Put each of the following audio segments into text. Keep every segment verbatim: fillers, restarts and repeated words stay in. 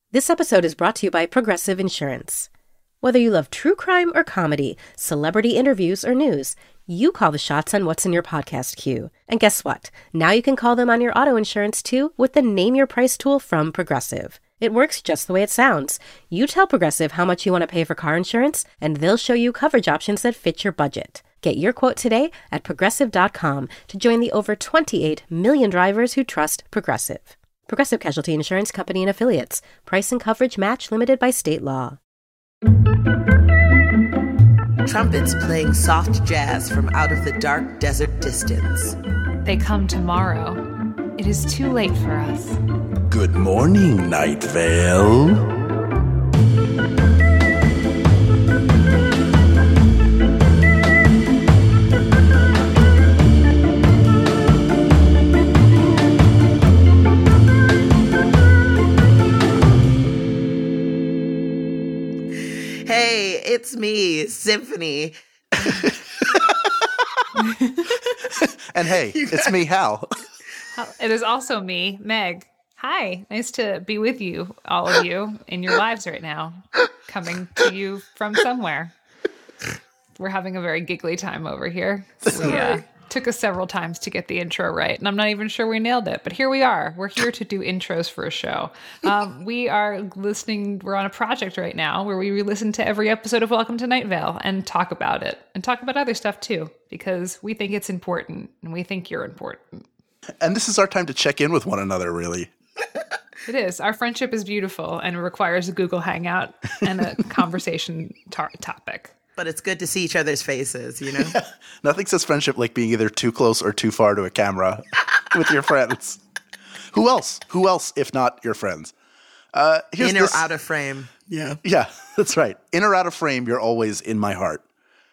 This episode is brought to you by Progressive Insurance. Whether you love true crime or comedy, celebrity interviews or news, you call the shots on what's in your podcast queue. And guess what? Now you can call them on your auto insurance too with the Name Your Price tool from Progressive. It works just the way it sounds. You tell Progressive how much you want to pay for car insurance, and they'll show you coverage options that fit your budget. Get your quote today at progressive dot com to join the over twenty-eight million drivers who trust Progressive. Progressive Casualty Insurance Company and Affiliates. Price and coverage match limited by state law. Trumpets playing soft jazz from out of the dark desert distance. They come tomorrow. It is too late for us. Good morning, Night Vale. Hey, it's me, Symphony. And hey, it's me, Hal. It is also me, Meg. Hi, nice to be with you, all of you, in your lives right now, coming to you from somewhere. We're having a very giggly time over here. We uh, took us several times to get the intro right, and I'm not even sure we nailed it, but here we are. We're here to do intros for a show. Um, we are listening, we're on a project right now where we re-listen to every episode of Welcome to Night Vale and talk about it, and talk about other stuff too, because we think it's important, and we think you're important. And this is our time to check in with one another, really. It is. Our friendship is beautiful, and it requires a Google Hangout and a conversation tar- topic. But it's good to see each other's faces, you know? Nothing says friendship like being either too close or too far to a camera with your friends. Who else? Who else if not your friends? Uh, here's In or this. out of frame. Yeah. Yeah, that's right. In or out of frame, you're always in my heart.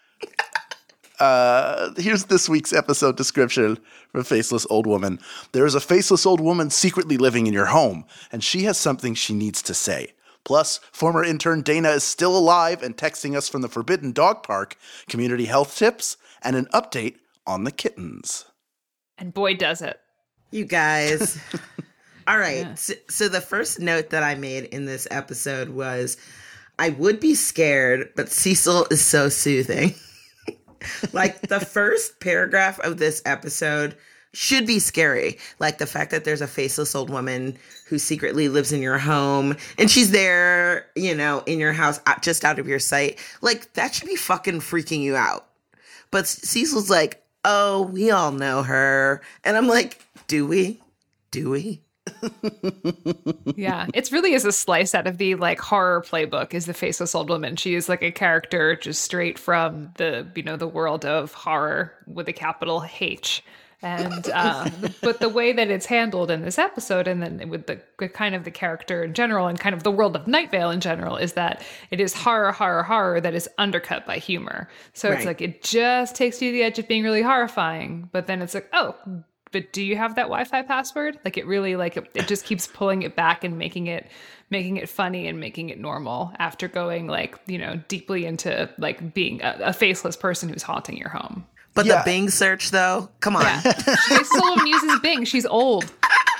Uh, here's this week's episode description from Faceless Old Woman. There is a faceless old woman secretly living in your home, and she has something she needs to say. Plus, former intern Dana is still alive and texting us from the Forbidden Dog Park, community health tips, and an update on the kittens. And boy, does it. You guys. All right. Yeah. So, so the first note that I made in this episode was, I would be scared, but Cecil is so soothing. Like, the first paragraph of this episode should be scary. Like the fact that there's a faceless old woman who secretly lives in your home and she's there, you know, in your house, just out of your sight. Like, that should be fucking freaking you out. But Cecil's like, oh, we all know her. And I'm like, do we? Do we? Yeah, it's really is a slice out of the like horror playbook is the faceless old woman. She is like a character just straight from the, you know, the world of horror with a capital H. And uh, but the way that it's handled in this episode, and then with the with kind of the character in general, and kind of the world of Night Vale in general, is that it is horror, horror, horror that is undercut by humor. So Right. it's like it just takes you to the edge of being really horrifying, but then it's like, oh, but do you have that Wi-Fi password? Like it really, like it, it just keeps pulling it back and making it, making it funny and making it normal after going like, you know, deeply into like being a, a faceless person who's haunting your home. But Yeah. the Bing search, though, come on. Yeah. She still uses Bing. She's old.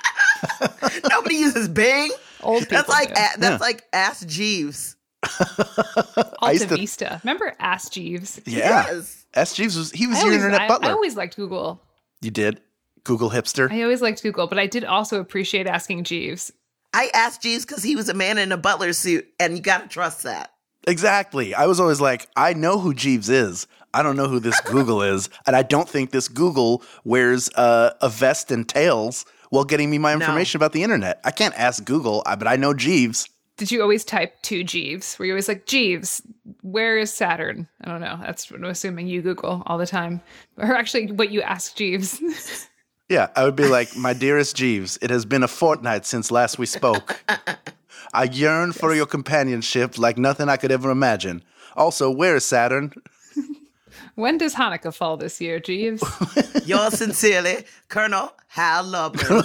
Nobody uses Bing. Old people That's like do. a, that's Yeah. like Ask Jeeves. Alta used to- Vista. Remember Ask Jeeves? Yeah. Yes. S. Jeeves was, he was I your always, internet I, butler. I always liked Google. You did? Google hipster? I always liked Google, but I did also appreciate asking Jeeves. I asked Jeeves because he was a man in a butler suit, and you got to trust that. Exactly. I was always like, I know who Jeeves is. I don't know who this Google is. And I don't think this Google wears uh, a vest and tails while getting me my information No. about the internet. I can't ask Google, I- but I know Jeeves. Did you always type to Jeeves? Were you always like, Jeeves, where is Saturn? I don't know. That's what I'm assuming you Google all the time. Or actually what you ask Jeeves. Yeah, I would be like, my dearest Jeeves, it has been a fortnight since last we spoke. I yearn for your companionship like nothing I could ever imagine. Also, where is Saturn? When does Hanukkah fall this year, Jeeves? Yours sincerely, Colonel Hal Lubman,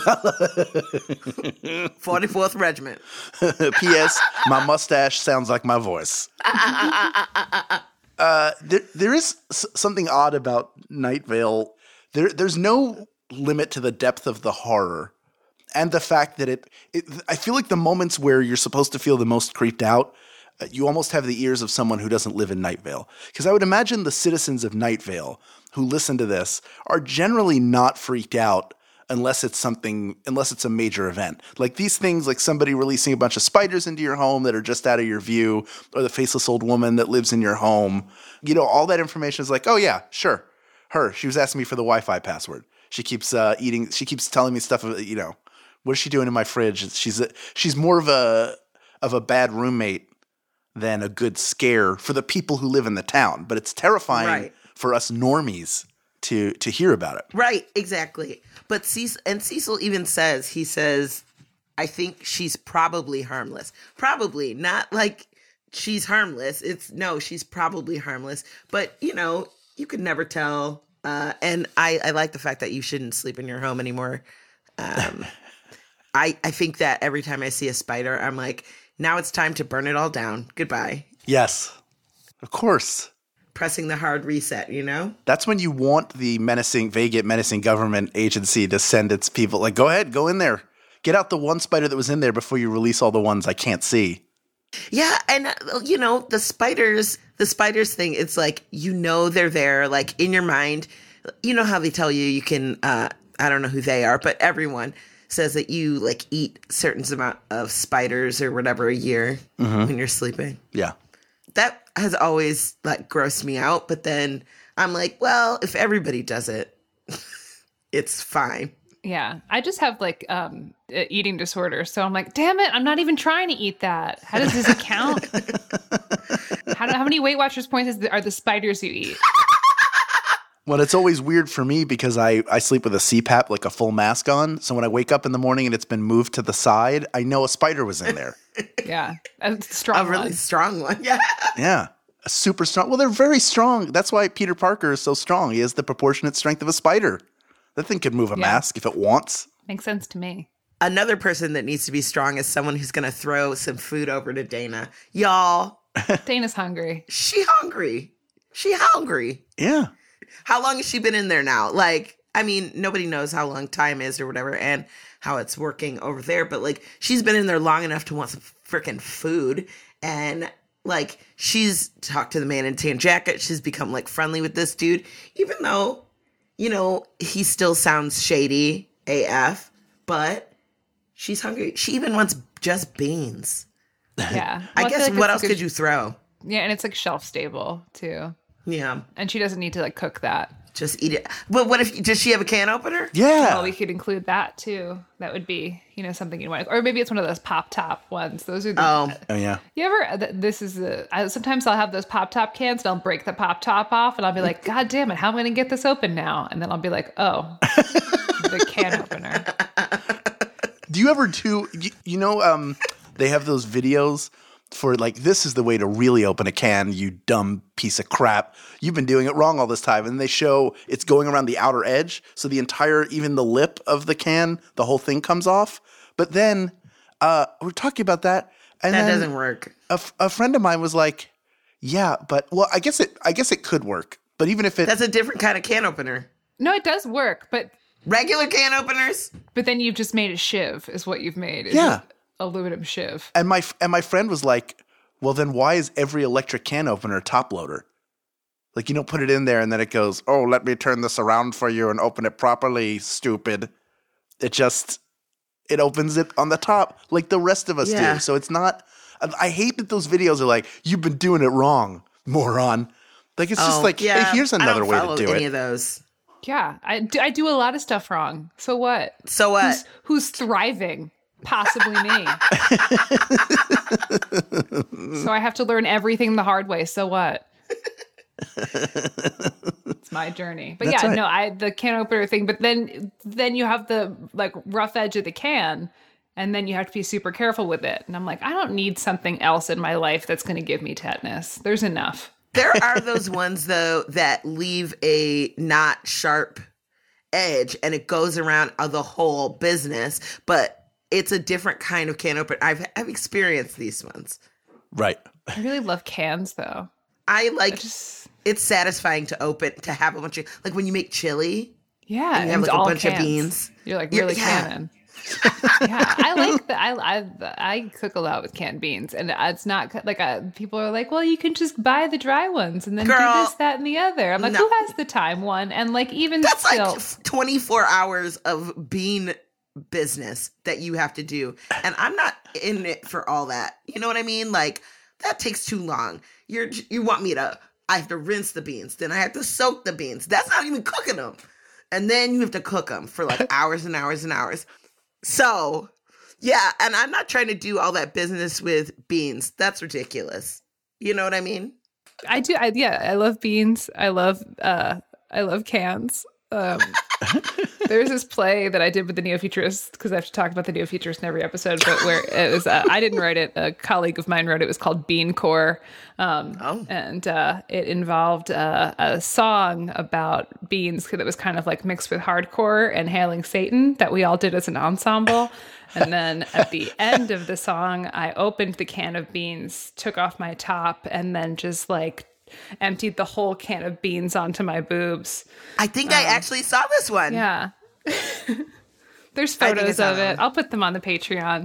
forty-fourth Regiment. P S. My mustache sounds like my voice. uh, there, there is s- something odd about Night Vale. There, there's no limit to the depth of the horror. and the fact that it, it, I feel like the moments where you're supposed to feel the most creeped out, uh, you almost have the ears of someone who doesn't live in Night Vale. Because I would imagine the citizens of Night Vale who listen to this are generally not freaked out unless it's something, unless it's a major event. Like these things, like somebody releasing a bunch of spiders into your home that are just out of your view, or the faceless old woman that lives in your home. You know, all that information is like, oh yeah, sure. Her, she was asking me for the Wi-Fi password. She keeps uh, eating, she keeps telling me stuff, you know, what is she doing in my fridge? She's a, she's more of a of a bad roommate than a good scare for the people who live in the town. But it's terrifying Right. for us normies to to hear about it. Right, exactly. But Cecil, and Cecil even says, he says, I think she's probably harmless. Probably, not like she's harmless. It's no, she's probably harmless. But, you know, you could never tell. Uh, and I, I like the fact that you shouldn't sleep in your home anymore. Um, I, I think that every time I see a spider, I'm like, now it's time to burn it all down. Goodbye. Yes, of course. Pressing the hard reset, you know? That's when you want the menacing, vague, menacing government agency to send its people. Like, go ahead, go in there. Get out the one spider that was in there before you release all the ones I can't see. Yeah, and uh, you know, the spiders, the spiders thing, it's like, you know they're there, like in your mind. You know how they tell you you can, uh, I don't know who they are, but everyone says that you like eat certain amount of spiders or whatever a year Mm-hmm. when you're sleeping. Yeah. That has always like grossed me out, but then I'm like, well, if everybody does it, it's fine. Yeah, I just have like um uh, eating disorder, so I'm like, damn it, I'm not even trying to eat that. How does this count? how, do, how many Weight Watchers points is the, are the spiders you eat? Well, it's always weird for me because I, I sleep with a C PAP, like a full mask on. So when I wake up in the morning and it's been moved to the side, I know a spider was in there. Yeah, a strong A really one. strong one. Yeah. Yeah. A super strong. Well, they're very strong. That's why Peter Parker is so strong. He has the proportionate strength of a spider. That thing could move a Yeah. mask if it wants. Makes sense to me. Another person that needs to be strong is someone who's going to throw some food over to Dana. Y'all, Dana's hungry. she hungry. She hungry. Yeah. How long has she been in there now? Like, I mean, nobody knows how long time is or whatever and how it's working over there. But like, she's been in there long enough to want some freaking food. And like, she's talked to the man in tan jacket. She's become like friendly with this dude, even though, you know, he still sounds shady A F, but she's hungry. She even wants just beans. Yeah. I Well, feel guess like what it's else a could good- you throw? Yeah, and it's like shelf stable too. Yeah, And she doesn't need to like cook that. just eat it. But what if, does she have a can opener? Yeah. Well, we could include that too. That would be, you know, something you'd want. Or maybe it's one of those pop top ones. Those are the. Oh, Oh, yeah. You ever? th- This is a. I, sometimes I'll have those pop top cans and I'll break the pop top off and I'll be like, God damn it, how am I going to get this open now? And then I'll be like, oh, the can opener. Do you ever do, you, you know, um, they have those videos for like, this is the way to really open a can, you dumb piece of crap. You've been doing it wrong all this time. And they show it's going around the outer edge. So the entire, even the lip of the can, the whole thing comes off. But then uh, we're talking about that. And that then doesn't work. A, f- a friend of mine was like, yeah, but well, I guess it, I guess it could work. But even if it, That's a different kind of can opener. No, it does work, but Regular can openers? but then you've just made a shiv, is what you've made. is Yeah. a aluminum shiv. and my, and my friend was like, well, then why is every electric can opener a top loader? Like, you don't put it in there and then it goes, oh, let me turn this around for you and open it properly, stupid. It just, it opens it on the top like the rest of us Yeah. do. So it's not, I I hate that those videos are like, you've been doing it wrong, moron. Like, it's just Oh, like, yeah, hey, here's I another don't way follow to do any it. of those. Yeah, I do, I do a lot of stuff wrong. So what? So what? Who's, who's thriving? Possibly me. So I have to learn everything the hard way. So what? It's my journey. But That's yeah, right. no, I the can opener thing. But then then you have the like rough edge of the can, and then you have to be super careful with it. And I'm like, I don't need something else in my life that's going to give me tetanus. There's enough. There are those ones, though, that leave a not sharp edge and it goes around the whole business, but it's a different kind of can opener. I've, I've experienced these ones. Right. I really love cans though. I like, Just it's satisfying to open, to have a bunch of, like when you make chili, yeah, and you have it's like a all bunch of cans. beans. You're like Yeah, really yeah. canning. Yeah, I like that. I, I I cook a lot with canned beans, and it's not like uh people are like, well, you can just buy the dry ones and then Girl, do this, that, and the other. I'm like, no. who has the time? One and like even That's still, like twenty-four hours of bean business that you have to do, and I'm not in it for all that. You know what I mean? Like that takes too long. You're you want me to? I have to rinse the beans, then I have to soak the beans. That's not even cooking them, and then you have to cook them for like hours and hours and hours. So, yeah, and I'm not trying to do all that business with beans. That's ridiculous. You know what I mean? I do. I, yeah, I love beans. I love. uh I love cans. Um, there's this play that I did with the Neo-Futurists, because I have to talk about the Neo-Futurists in every episode, but where it was, uh, I didn't write it, a colleague of mine wrote it. It was called Bean Core. Um, Oh. And uh, it involved uh, a song about beans that was kind of like mixed with hardcore and hailing Satan that we all did as an ensemble. And then at the end of the song, I opened the can of beans, took off my top, and then just like emptied the whole can of beans onto my boobs. I think I actually saw this one. Yeah. There's I think photos it's on of it. one. I'll put them on the Patreon.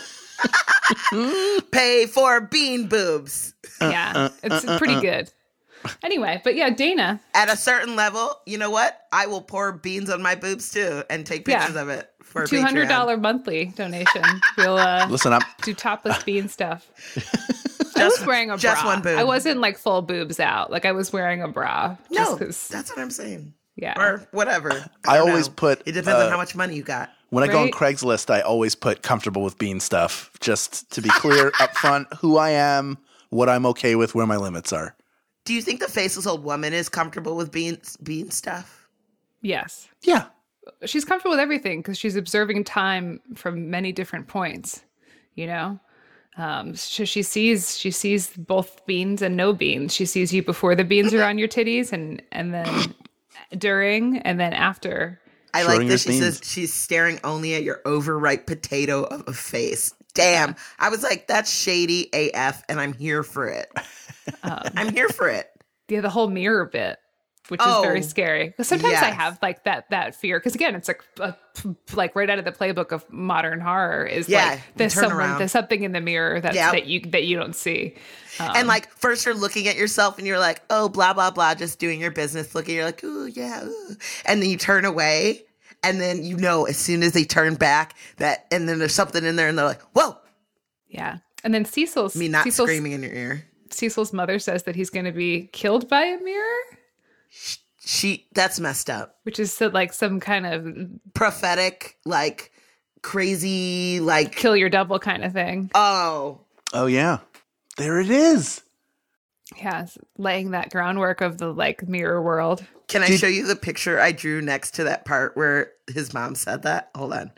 Pay for bean boobs. Yeah. It's pretty good. Anyway, but yeah, Dana. At a certain level, you know what? I will pour beans on my boobs too and take Yeah. pictures of it for two hundred dollars Patreon. monthly donation. We'll uh, Listen, I'm do topless bean stuff. I was wearing a just bra. one boob. I wasn't like full boobs out. Like I was wearing a bra. Just No, 'cause- that's what I'm saying. yeah. Or whatever. I don't always know. put, It depends uh, on how much money you got. when I go on Right? Craigslist, I always put comfortable with bean stuff, just to be clear up front who I am, what I'm okay with, where my limits are. Do you think the faceless old woman is comfortable with bean bean stuff? Yes. Yeah. She's comfortable with everything because she's observing time from many different points, you know? Um, so she sees she sees both beans and no beans. She sees you before the beans are on your titties, and and then during, and then after. I Showing like this. your She beans. says she's staring only at your overripe potato of a face. Damn. I was like, that's shady A F, and I'm here for it. I'm here for it. Yeah, the whole mirror bit, which Oh, is very scary. Because sometimes I yes. have like that that fear. Because again, it's like a, like right out of the playbook of modern horror is Yeah, like you there's turn someone around. there's something in the mirror that's Yep. that you that you don't see. Um, And like, first you're looking at yourself and you're like, oh, blah, blah, blah, just doing your business, looking, you're like, ooh, yeah. Ooh. And then you turn away. And then you know, as soon as they turn back, that, and then there's something in there, and they're like, whoa, yeah, and then Cecil's me not Cecil's, screaming in your ear. Cecil's mother says that he's going to be killed by a mirror, She, that's messed up. which is so, like some kind of Prophetic, like crazy, like, kill your double kind of thing. oh, Oh, yeah. There it is. Yeah, it's laying that groundwork of the like mirror world. can I Did- show you the picture I drew next to that part where his mom said that? Hold on.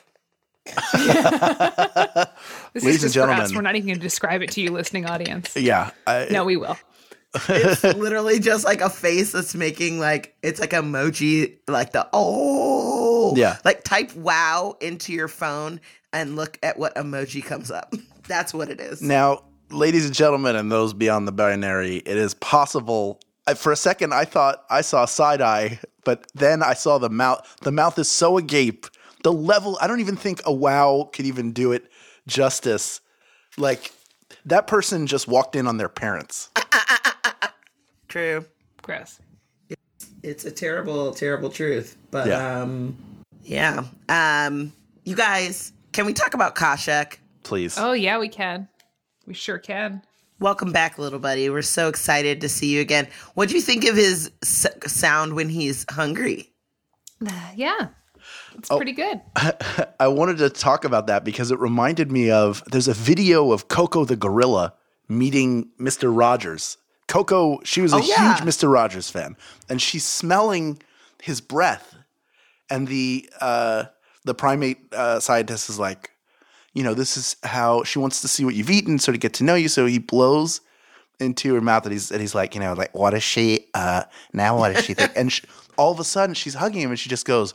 This Ladies is just and for us. gentlemen. We're not even going to describe it to you, listening audience. Yeah. I, No, we will. It's literally just like a face that's making like, it's like emoji, like the, oh, Yeah. like type wow into your phone and look at what emoji comes up. That's what it is. Now, ladies and gentlemen, and those beyond the binary, it is possible. I, for a second, I thought I saw side eye, but then I saw the mouth. The mouth is so agape. The level, I don't even think a wow could even do it justice. Like, that person just walked in on their parents. True. Gross. It's a terrible, terrible truth. But Yeah. um yeah. Um you guys, can we talk about Kashek? Please. Oh, yeah, we can. We sure can. Welcome back, little buddy. We're so excited to see you again. What do you think of his s- sound when he's hungry? Yeah. It's Oh. pretty good. I wanted to talk about that because it reminded me of there's a video of Coco the gorilla meeting Mister Rogers. Coco, she was a Oh, yeah. huge Mister Rogers fan, and she's smelling his breath. And the uh, the primate uh, scientist is like, you know, this is how she wants to see what you've eaten, sort of get to know you. So he blows into her mouth, and he's and he's like, you know, like, what is she? Uh, now what does she think? And she, all of a sudden, she's hugging him, and she just goes,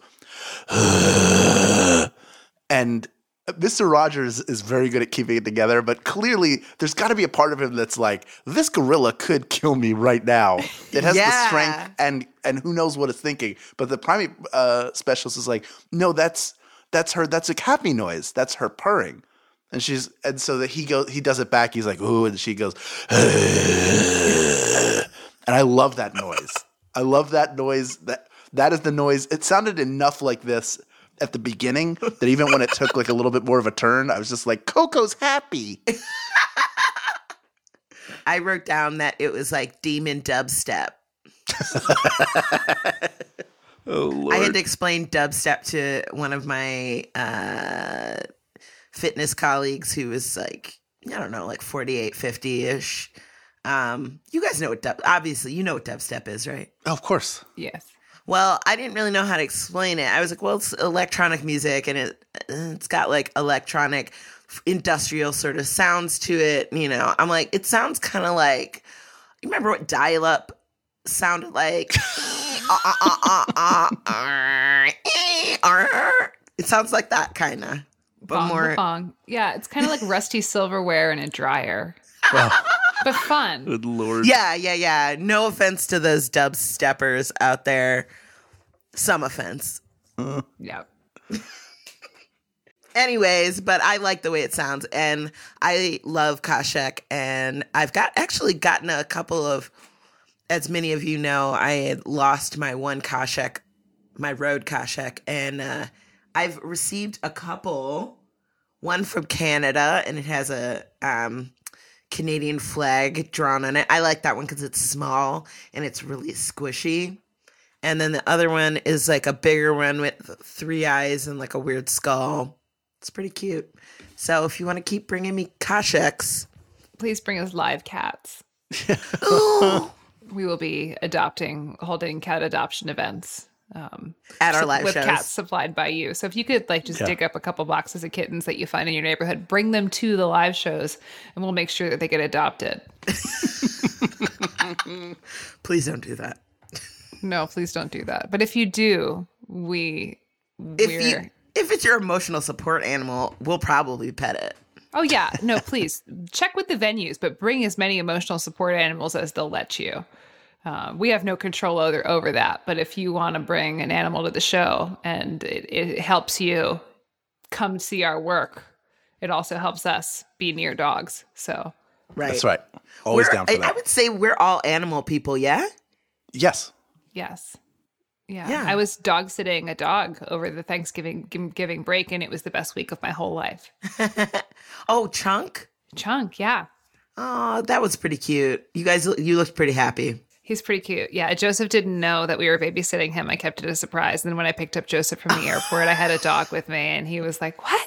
and Mister Rogers is very good at keeping it together, but clearly there's got to be a part of him that's like, this gorilla could kill me right now. It has Yeah. the strength, and and who knows what it's thinking. But the primate uh, specialist is like, no, that's that's her, that's a happy noise. That's her purring. And she's, and so that he goes, he does it back. He's like, ooh, and she goes, and I love that noise. I love that noise. That that is the noise. It sounded enough like this at the beginning that even when it took like a little bit more of a turn, I was just like, Coco's happy. I wrote down that it was like demon dubstep. Oh, Lord. I had to explain dubstep to one of my uh, fitness colleagues who was like, I don't know, like forty-eight, fifty-ish. Um, you guys know what dub, obviously you know what dubstep is, right? Oh, of course. Yes. Well, I didn't really know how to explain it. I was like, well, it's electronic music and it, it's got like electronic industrial sort of sounds to it. You know, I'm like, it sounds kind of like, you remember what dial-up sounded like? It sounds like that kind of, but Bong more. the bong. Yeah, it's kind of like rusty silverware in a dryer, Well, but fun. good Lord. Yeah, yeah, yeah. No offense to those dub steppers out there. Some offense. Yeah. Anyways, but I like the way it sounds, and I love Khoshekh, and I've got actually gotten a couple of, as many of you know, I had lost my one Khoshekh, my road Khoshekh, and uh, I've received a couple, one from Canada, and it has a um, Canadian flag drawn on it. I like that one because it's small, and it's really squishy. And then the other one is like a bigger one with three eyes and like a weird skull. It's pretty cute. So if you want to keep bringing me Khoshek's, Please bring us live cats. ooh, We will be adopting, holding cat adoption events. Um, at our live with shows. cats supplied by you. So if you could like just Yeah. dig up a couple boxes of kittens that you find in your neighborhood, bring them to the live shows, and we'll make sure that they get adopted. Please don't do that. No, please don't do that. But if you do, we If we're you if it's your emotional support animal, we'll probably pet it. oh yeah, no, please check with the venues, but bring as many emotional support animals as they'll let you. Uh, we have no control over, over that. But if you want to bring an animal to the show and it, it helps you come see our work, it also helps us be near dogs. So Right. That's right. Always We're- down for I, that. I would say we're all animal people, yeah? Yes. yes. Yeah. Yeah. I was dog sitting a dog over the Thanksgiving giving break, and it was the best week of my whole life. Oh, Chunk? Chunk, yeah. Oh, that was pretty cute. You guys, you looked pretty happy. He's pretty cute. Yeah, Joseph didn't know that we were babysitting him. I kept it a surprise. And then when I picked up Joseph from the airport, I had a dog with me, and he was like, what?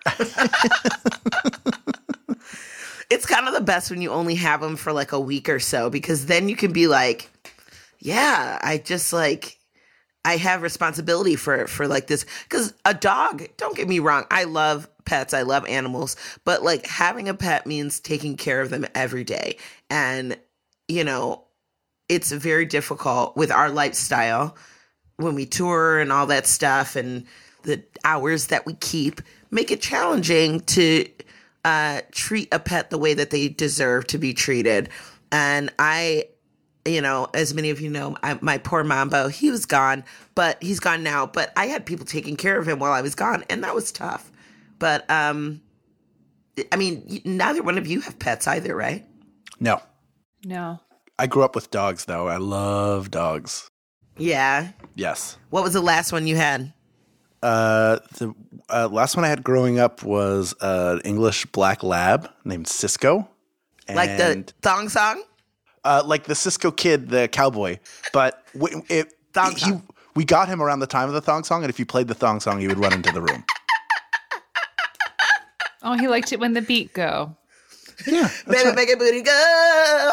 It's kind of the best when you only have them for like a week or so, because then you can be like, yeah, I just like, I have responsibility for, for like this. Because a dog, don't get me wrong, I love pets, I love animals, but like having a pet means taking care of them every day. And, you know, it's very difficult with our lifestyle when we tour and all that stuff, and the hours that we keep make it challenging to uh, treat a pet the way that they deserve to be treated. And I, you know, as many of you know, I, my poor Mambo, he was gone, but he's gone now. But I had people taking care of him while I was gone, and that was tough. But, um, I mean, neither one of you have pets either, right? No. No. I grew up with dogs, though. I love dogs. Yeah. Yes. What was the last one you had? Uh, the uh, last one I had growing up was an English black lab named Cisco. Like the And, thong song? uh, like the Cisco Kid, the cowboy. But w- it, Thong he, song. we got him around the time of the thong song, and if you played the thong song, he would run into the room. Oh, he liked it when the beat go. Yeah. Baby, make it booty go.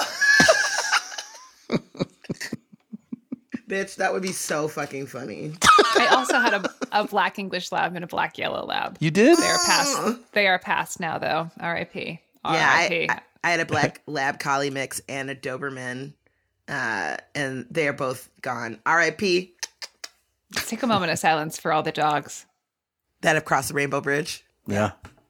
Bitch, that would be so fucking funny. I also had a, a black English lab and a black yellow lab. You did? They are past. They are past now, though. R I P. Yeah, R I P. I, I, I had a black lab collie mix and a Doberman, uh, and they are both gone. R I P Let's take a moment of silence for all the dogs. that have crossed the Rainbow Bridge. Yeah.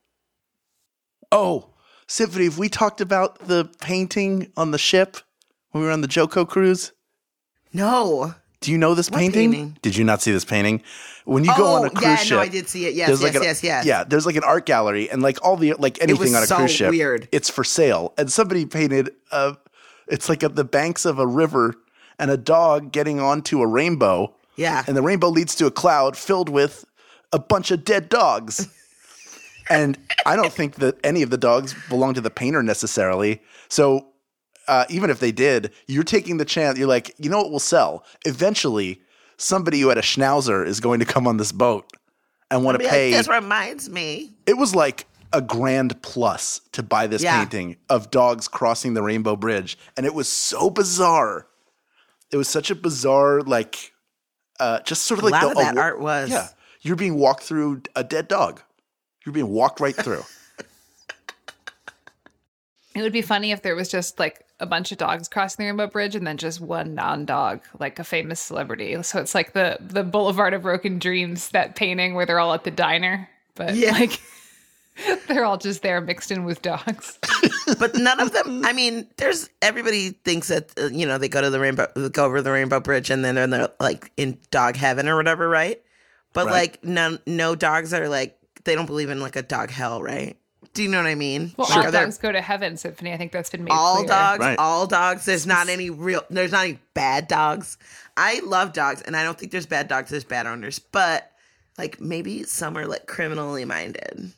Oh, Symphony, have we talked about the painting on the ship when we were on the Joko cruise? No. Do you know this What painting? painting? Did you not see this painting? When you go Oh, on a cruise yeah, ship, no, I did see it. Yes, there's yes, like an- yes, yes. Yeah, there's like an art gallery, and like all the like anything was on a so cruise ship, weird. it's for sale. And somebody painted a, it's like at the banks of a river, and a dog getting onto a rainbow. Yeah. And the rainbow leads to a cloud filled with a bunch of dead dogs. And I don't think that any of the dogs belong to the painter necessarily. So uh, even if they did, you're taking the chance. You're like, you know what will sell? Eventually, somebody who had a schnauzer is going to come on this boat and want I to mean, pay. This reminds me. It was like a grand plus to buy this Yeah. painting of dogs crossing the Rainbow Bridge. And it was so bizarre. It was such a bizarre, like, uh, just sort of A like lot the of that wa- art was. Yeah. You're being walked through a dead dog. You're being walked right through. It would be funny if there was just like a bunch of dogs crossing the Rainbow Bridge and then just one non-dog, like a famous celebrity. So it's like the the Boulevard of Broken Dreams, that painting where they're all at the diner, but Yeah. like they're all just there mixed in with dogs. But none of them. I mean, there's everybody thinks that uh, you know they go to the rainbow, go over the Rainbow Bridge, and then they're, they're like in dog heaven or whatever, right? But Right. like, no, no dogs are like they don't believe in like a dog hell, right? Do you know what I mean? Well, Like, all are there- dogs go to heaven, Symphony. I think that's been made all clear. dogs, Right. all dogs. There's not any real. There's not any bad dogs. I love dogs, and I don't think there's bad dogs. There's bad owners, but like maybe some are like criminally minded.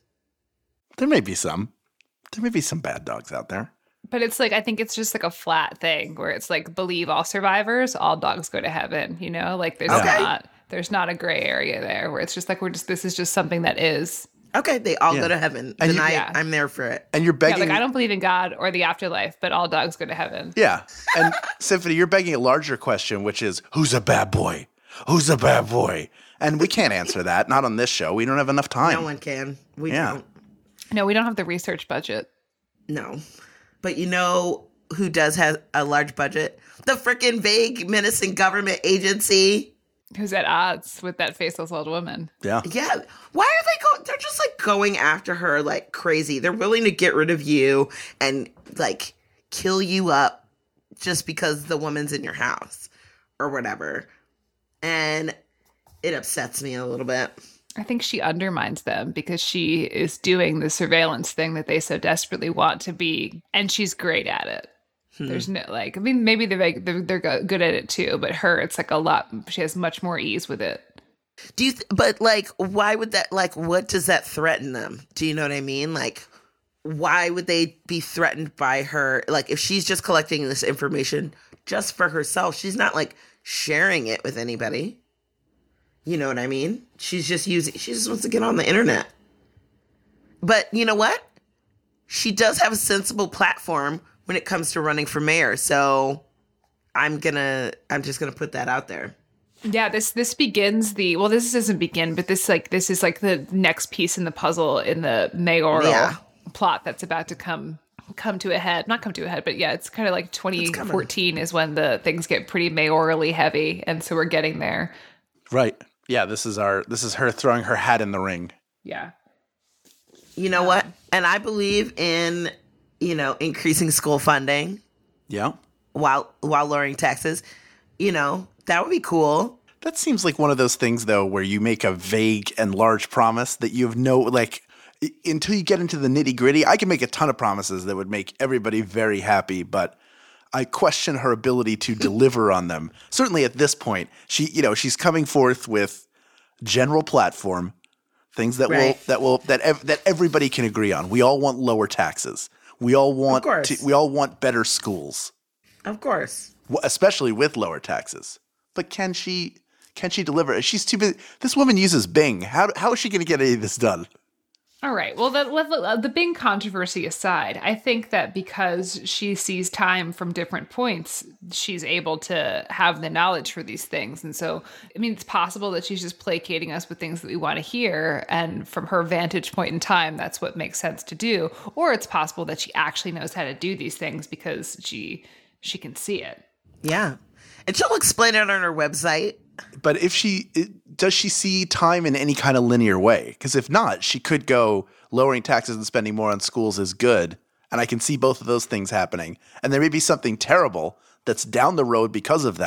There may be some. There may be some bad dogs out there. But it's like, I think it's just like a flat thing where it's like, believe all survivors, all dogs go to heaven, you know? Like there's Okay. not, there's not a gray area there where it's just like, we're just, this is just something that is. Okay, they all Yeah. go to heaven. And then you- I, Yeah. I'm there for it. And you're Yeah, begging. like I don't believe in God or the afterlife, but all dogs go to heaven. Yeah. And Symphony, you're begging a larger question, which is who's a bad boy? Who's a bad boy? And we can't answer that. Not on this show. We don't have enough time. No one can. We Yeah. don't. No, we don't have the research budget. No. But you know who does have a large budget? The freaking vague, menacing government agency. Who's at odds with that faceless old woman? Yeah. Yeah. Why are they going? They're just like going after her like crazy. They're willing to get rid of you and like kill you up just because the woman's in your house or whatever. And it upsets me a little bit. I think she undermines them because she is doing the surveillance thing that they so desperately want to be, and she's great at it. There's no like, I mean, maybe they're like, they're, they're go- good at it too, but her, it's like a lot. She has much more ease with it. Do you, th- but like, why would that, like, what does that threaten them? Do you know what I mean? Like, why would they be threatened by her? Like, if she's just collecting this information just for herself, she's not like sharing it with anybody. You know what I mean? She's just using, she just wants to get on the internet. But you know what? She does have a sensible platform when it comes to running for mayor. So I'm gonna, I'm just gonna put that out there. Yeah, this this begins the well. This doesn't begin, but this like this is like the next piece in the puzzle in the mayoral Yeah. plot that's about to come come to a head. Not come to a head, but yeah, it's kind of like twenty fourteen is when the things get pretty mayorally heavy, and so we're getting there. Right. Yeah. This is our. This is her throwing her hat in the ring. Yeah. You know what? And I believe in, you know, increasing school funding Yeah. while while lowering taxes. You know, that would be cool. That seems like one of those things, though, where you make a vague and large promise that you have no, like, i- until you get into the nitty gritty. I can make a ton of promises that would make everybody very happy, but I question her ability to deliver on them. Certainly at this point, she, you know, she's coming forth with general platform things that will Right. that will that ev- that everybody can agree on. We all want lower taxes. We all want course. to, we all want better schools, Of course. w- especially with lower taxes. But can she can she deliver? She's too busy. This woman uses Bing. How how is she going to get any of this done? All right. Well, the, the, the Bing controversy aside, I think that because she sees time from different points, she's able to have the knowledge for these things. And so, I mean, it's possible that she's just placating us with things that we want to hear. And from her vantage point in time, that's what makes sense to do. Or it's possible that she actually knows how to do these things because she she can see it. Yeah. And she'll explain it on her website. But if she it- does she see time in any kind of linear way? Because if not, she could go lowering taxes and spending more on schools is good. And I can see both of those things happening. And there may be something terrible that's down the road because of that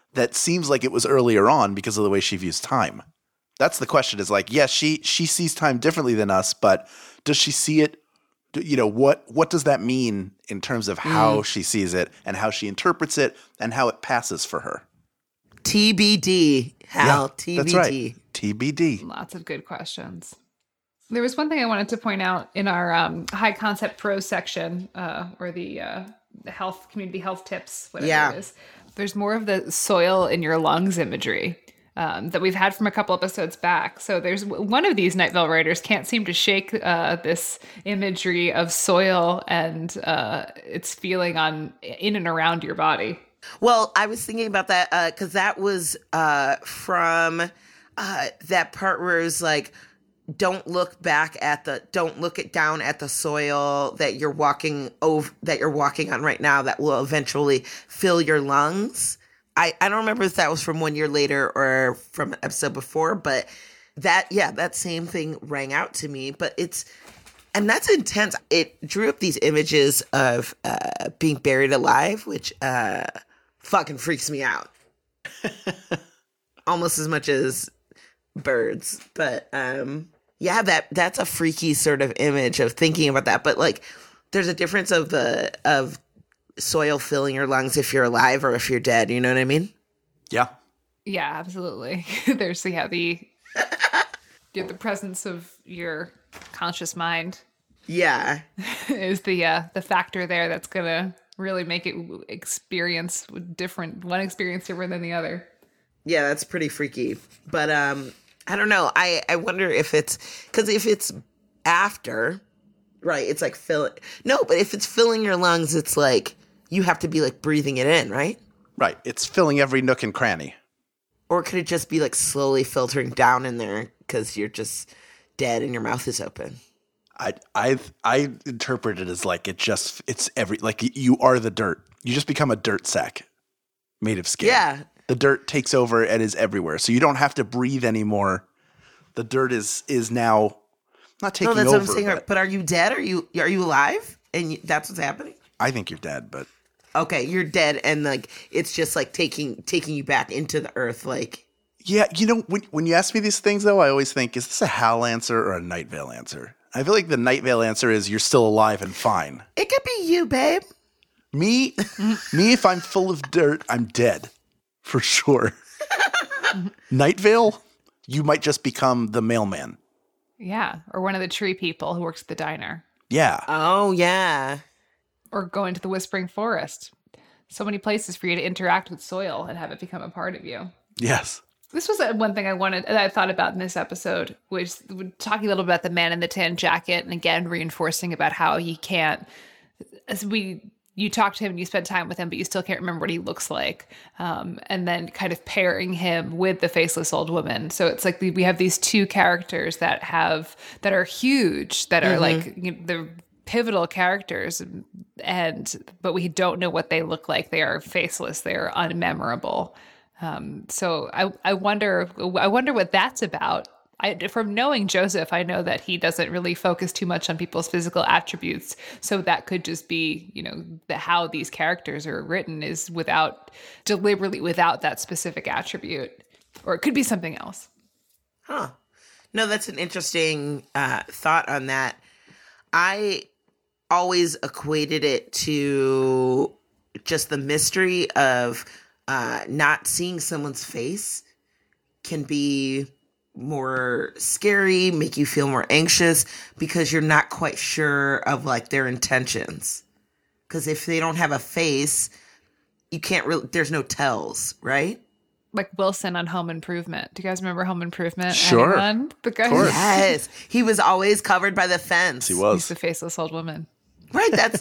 that seems like it was earlier on because of the way she views time. That's the question is like, yes, she, she sees time differently than us, but does she see it? You know, what, what does that mean in terms of how mm. she sees it and how she interprets it and how it passes for her? T B D, Hal, yeah, T B D. That's right. T B D. Lots of good questions. There was one thing I wanted to point out in our um, high concept pros section, uh, or the uh, the health community health tips, whatever yeah. it is. There's more of the soil in your lungs imagery um, that we've had from a couple episodes back. So there's one of these Night Vale writers can't seem to shake uh, this imagery of soil and uh, its feeling on in and around your body. Well, I was thinking about that because uh, that was uh, from uh, that part where it was like, don't look back at the, don't look it down at the soil that you're walking over, that you're walking on right now that will eventually fill your lungs. I, I don't remember if that was from one year later or from an episode before, but that, yeah, that same thing rang out to me, but it's, and that's intense. It drew up these images of uh, being buried alive, which uh, fucking freaks me out. Almost as much as birds, but um, yeah, that that's a freaky sort of image of thinking about that. But like, there's a difference of the of soil filling your lungs if you're alive or if you're dead. You know what I mean? Yeah. Yeah, absolutely. There's yeah the yeah, the presence of your conscious mind. Yeah, is the uh, the factor there that's gonna really make it experience different. One experience different than the other. Yeah, that's pretty freaky. But um, I don't know. I, I wonder if it's because if it's after, right? It's like fill. No, but if it's filling your lungs, it's like you have to be like breathing it in, right? Right. It's filling every nook and cranny. Or could it just be like slowly filtering down in there because you're just dead and your mouth is open? I I I interpret it as like it just it's every like you are the dirt. You just become a dirt sack made of skin. Yeah. The dirt takes over and is everywhere. So you don't have to breathe anymore. The dirt is is now not taking over. No, that's over, what I'm saying. But, but are you dead? Are you are you alive? And you, that's what's happening? I think you're dead, but okay, you're dead, and like it's just like taking taking you back into the earth, like. Yeah, you know, when when you ask me these things, though, I always think, is this a Hal answer or a Night Vale answer? I feel like the Night Vale answer is you're still alive and fine. It could be you, babe. Me, me, if I'm full of dirt, I'm dead. For sure. Night Vale, you might just become the mailman. Yeah, or one of the tree people who works at the diner. Yeah. Oh, yeah. Or go into the Whispering Forest. So many places for you to interact with soil and have it become a part of you. Yes. This was one thing I wanted, that I thought about in this episode, which talking a little bit about the man in the tan jacket, and again reinforcing about how he can't. As we, you talk to him and you spend time with him, but you still can't remember what he looks like, um, and then kind of pairing him with the faceless old woman. So it's like we, we have these two characters that have that are huge, that are mm-hmm. like you know, the pivotal characters, and but we don't know what they look like. They are faceless. They are unmemorable. Um, so I, I wonder, I wonder what that's about. I, from knowing Joseph, I know that he doesn't really focus too much on people's physical attributes. So that could just be, you know, the, how these characters are written is without deliberately without that specific attribute, or it could be something else. Huh. No, that's an interesting uh, thought on that. I always equated it to just the mystery of Uh, not seeing someone's face can be more scary, make you feel more anxious because you're not quite sure of like their intentions. Because if they don't have a face, you can't really, there's no tells, right? Like Wilson on Home Improvement. Do you guys remember Home Improvement? Sure. Anyone? The guy. Yes. He was always covered by the fence. He was. He's the faceless old woman. Right. That's.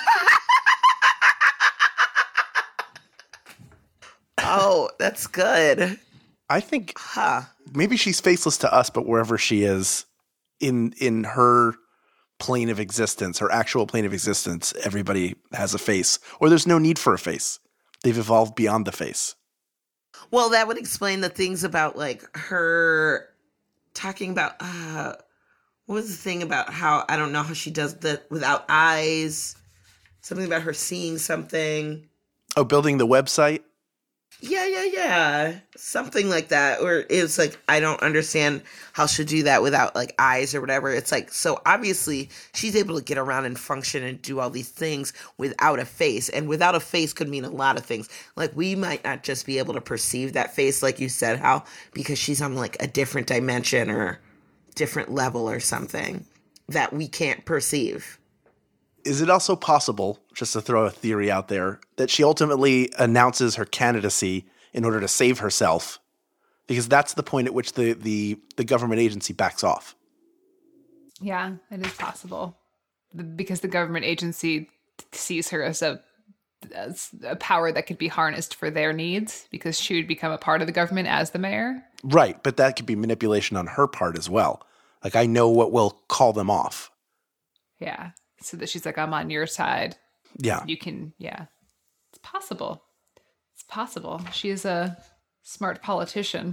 Oh, that's good. I think huh. maybe she's faceless to us, but wherever she is in in her plane of existence, her actual plane of existence, everybody has a face. Or there's no need for a face. They've evolved beyond the face. Well, that would explain the things about like her talking about uh what was the thing about how I don't know how she does that without eyes. Something about her seeing something. Oh, building the website? Yeah, yeah, yeah. Something like that. Or it's like, I don't understand how she'll do that without like eyes or whatever. It's like, so obviously she's able to get around and function and do all these things without a face. And without a face could mean a lot of things. Like we might not just be able to perceive that face, like you said, Hal, because she's on like a different dimension or different level or something that we can't perceive. Is it also possible, just to throw a theory out there, that she ultimately announces her candidacy in order to save herself? Because that's the point at which the, the, the government agency backs off. Yeah, it is possible. The, because the government agency sees her as a, as a power that could be harnessed for their needs, because she would become a part of the government as the mayor. Right, but that could be manipulation on her part as well. Like, I know what will call them off. Yeah. So that she's like, I'm on your side. Yeah. You can, yeah. It's possible. It's possible. She is a smart politician.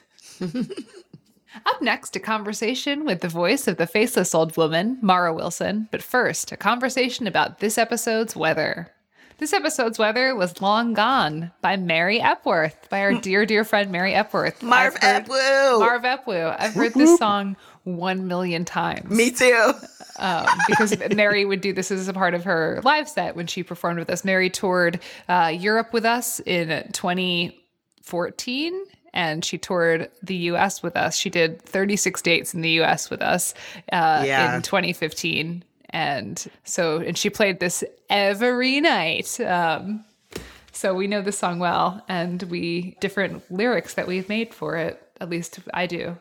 Up next, a conversation with the voice of the faceless old woman, Mara Wilson. But first, a conversation about this episode's weather. This episode's weather was Long Gone by Mary Epworth, by our dear, dear friend Mary Epworth. Marv Epwu. Marv Epwu. I've heard this song one million times. Me too. Um, because Mary would do this as a part of her live set when she performed with us. Mary toured uh, Europe with us in twenty fourteen, and she toured the U S with us. She did thirty-six dates in the U S with us uh, Yeah. in twenty fifteen. And so, and she played this every night. Um, so we know the song well, and we different lyrics that we've made for it. At least I do.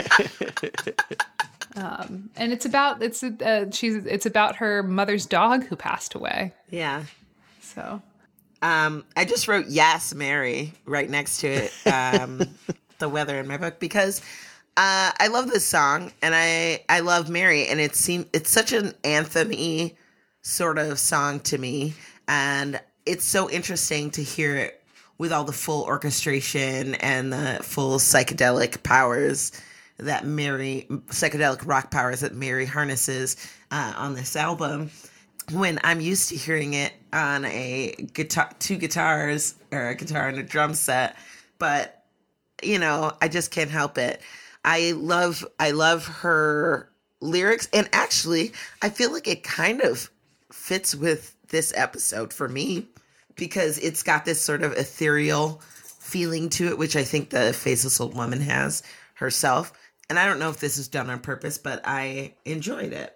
Um, and it's about it's uh, she's it's about her mother's dog who passed away. Yeah. So, Um, I just wrote "Yes, Mary" right next to it, um, the weather in my book, because uh, I love this song and I I love Mary, and it seems it's such an anthem-y sort of song to me, and it's so interesting to hear it with all the full orchestration and the full psychedelic powers that Mary, psychedelic rock powers that Mary harnesses uh, on this album. When I'm used to hearing it on a guitar, two guitars, or a guitar and a drum set, but you know, I just can't help it. I love, I love her lyrics, and actually, I feel like it kind of fits with this episode for me, because it's got this sort of ethereal feeling to it, which I think the faceless old woman has herself. And I don't know if this is done on purpose, but I enjoyed it.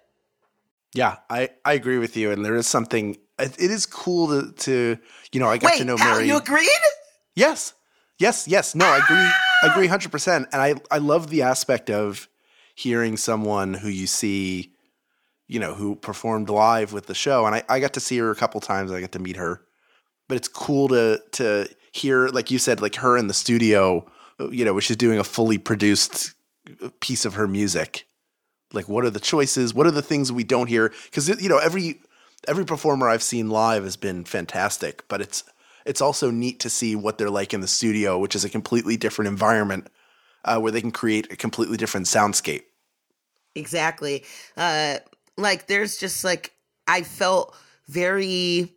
Yeah, I, I agree with you. And there is something, it, it is cool to, to, you know, I got Wait, to know Al, Mary. you agreed? Yes. Yes. Yes. No, I agree. I agree one hundred percent. And I, I love the aspect of hearing someone who you see, you know, who performed live with the show. And I, I got to see her a couple times. I got to meet her. But it's cool to to hear, like you said, like her in the studio, you know, when she's doing a fully produced piece of her music. Like, what are the choices? What are the things we don't hear? Because, you know, every every performer I've seen live has been fantastic, but it's it's also neat to see what they're like in the studio, which is a completely different environment uh, where they can create a completely different soundscape. Exactly. Uh, like, there's just like, I felt very,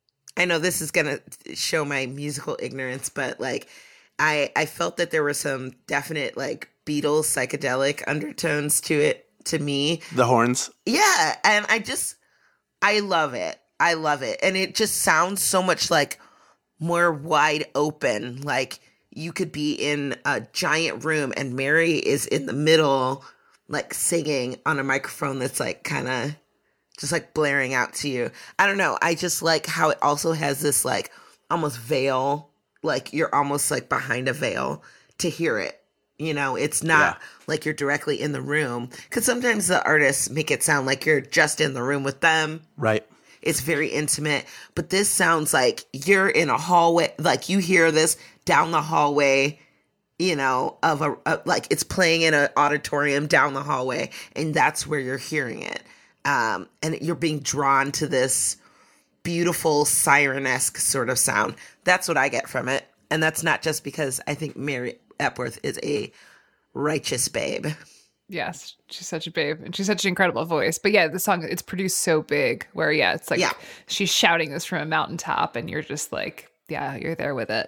I know this is going to show my musical ignorance, but like, I, I felt that there were some definite like Beatles psychedelic undertones to it, to me. The horns. Yeah. And I just, I love it. I love it. And it just sounds so much like more wide open. Like you could be in a giant room and Mary is in the middle, like singing on a microphone that's like kind of just like blaring out to you. I don't know. I just like how it also has this like almost veil, like you're almost like behind a veil to hear it. You know, it's not yeah. like you're directly in the room, because sometimes the artists make it sound like you're just in the room with them. Right. It's very intimate, but this sounds like you're in a hallway, like you hear this down the hallway, you know, of a, a like it's playing in an auditorium down the hallway, and that's where you're hearing it. Um, and you're being drawn to this beautiful siren-esque sort of sound. That's what I get from it. And that's not just because I think Mary Epworth is a righteous babe. Yes, she's such a babe, and she's such an incredible voice. But yeah, the song, it's produced so big where, yeah, it's like yeah. she's shouting this from a mountaintop, and you're just like, yeah, you're there with it.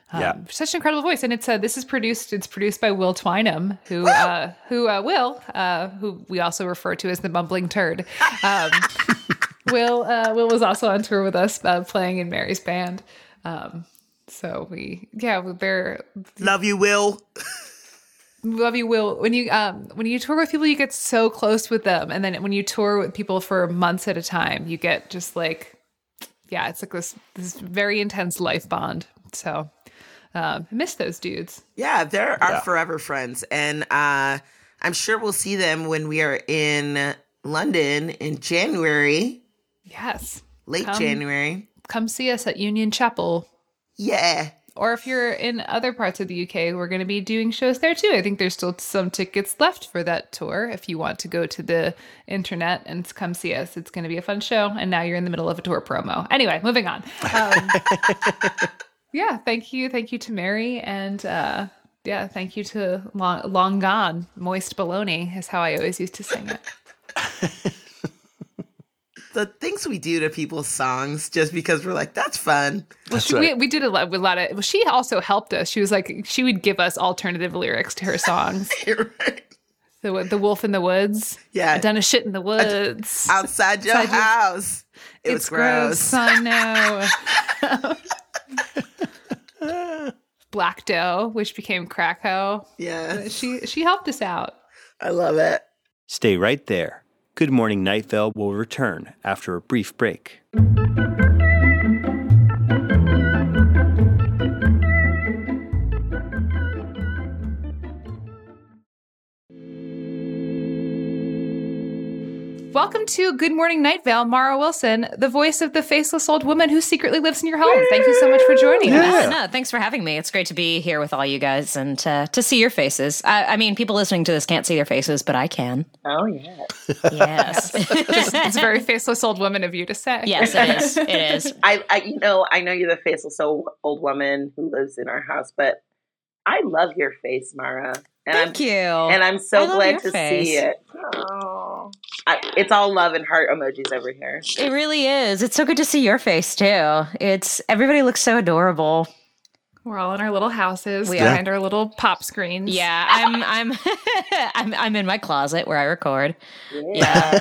Um, Yeah. Such an incredible voice. And it's uh, this is produced, it's produced by Will Twynham, who, uh, who uh, Will, uh, who we also refer to as the mumbling turd. Um, Will, uh, Will was also on tour with us, uh, playing in Mary's band. Um, so we, yeah, they're, Love you, Will. love you, Will. When you um when you tour with people, you get so close with them, and then when you tour with people for months at a time, you get just like, yeah, it's like this this very intense life bond. So, um, I miss those dudes. Yeah, they're our Yeah. forever friends, and uh, I'm sure we'll see them when we are in London in January, Yes, late Come. January. come see us at Union Chapel. Yeah. Or if you're in other parts of the U K, we're going to be doing shows there too. I think there's still some tickets left for that tour. If you want to go to the internet and come see us, it's going to be a fun show. And now you're in the middle of a tour promo. Anyway, moving on. Um, yeah, thank you. Thank you to Mary. And uh, yeah, thank you to Long, Long Gone. Moist Baloney is how I always used to sing it. The things we do to people's songs just because we're like, that's fun. Well, she, right. we, we did a lot with a lot of, well, she also helped us. She was like, she would give us alternative lyrics to her songs. You're right. The the Wolf in the Woods. Yeah. I done a shit in the woods. Outside your Outside your- house. It was it's gross. gross. I know. Black Dough, which became Crack Ho. Yeah. She she helped us out. I love it. Stay right there. Good Morning Night Vale will return after a brief break. Welcome to Good Morning Night Vale, Mara Wilson, the voice of the faceless old woman who secretly lives in your home. Thank you so much for joining us. Yeah, no, thanks for having me. It's great to be here with all you guys and uh, to see your faces. I, I mean, people listening to this can't see their faces, but I can. Oh, yeah. Yes. It's a very faceless old woman of you to say. Yes, it is. It is. I, I, you know, I know you're the faceless old, old woman who lives in our house, but I love your face, Mara. And Thank I'm, you. And I'm I so love glad your to face. see it. Oh, I, it's all love and heart emojis over here. It really is. It's so good to see your face too. It's everybody looks so adorable. We're all in our little houses We behind our little pop screens. Yeah, I'm I'm I'm I'm in my closet where I record. Yeah.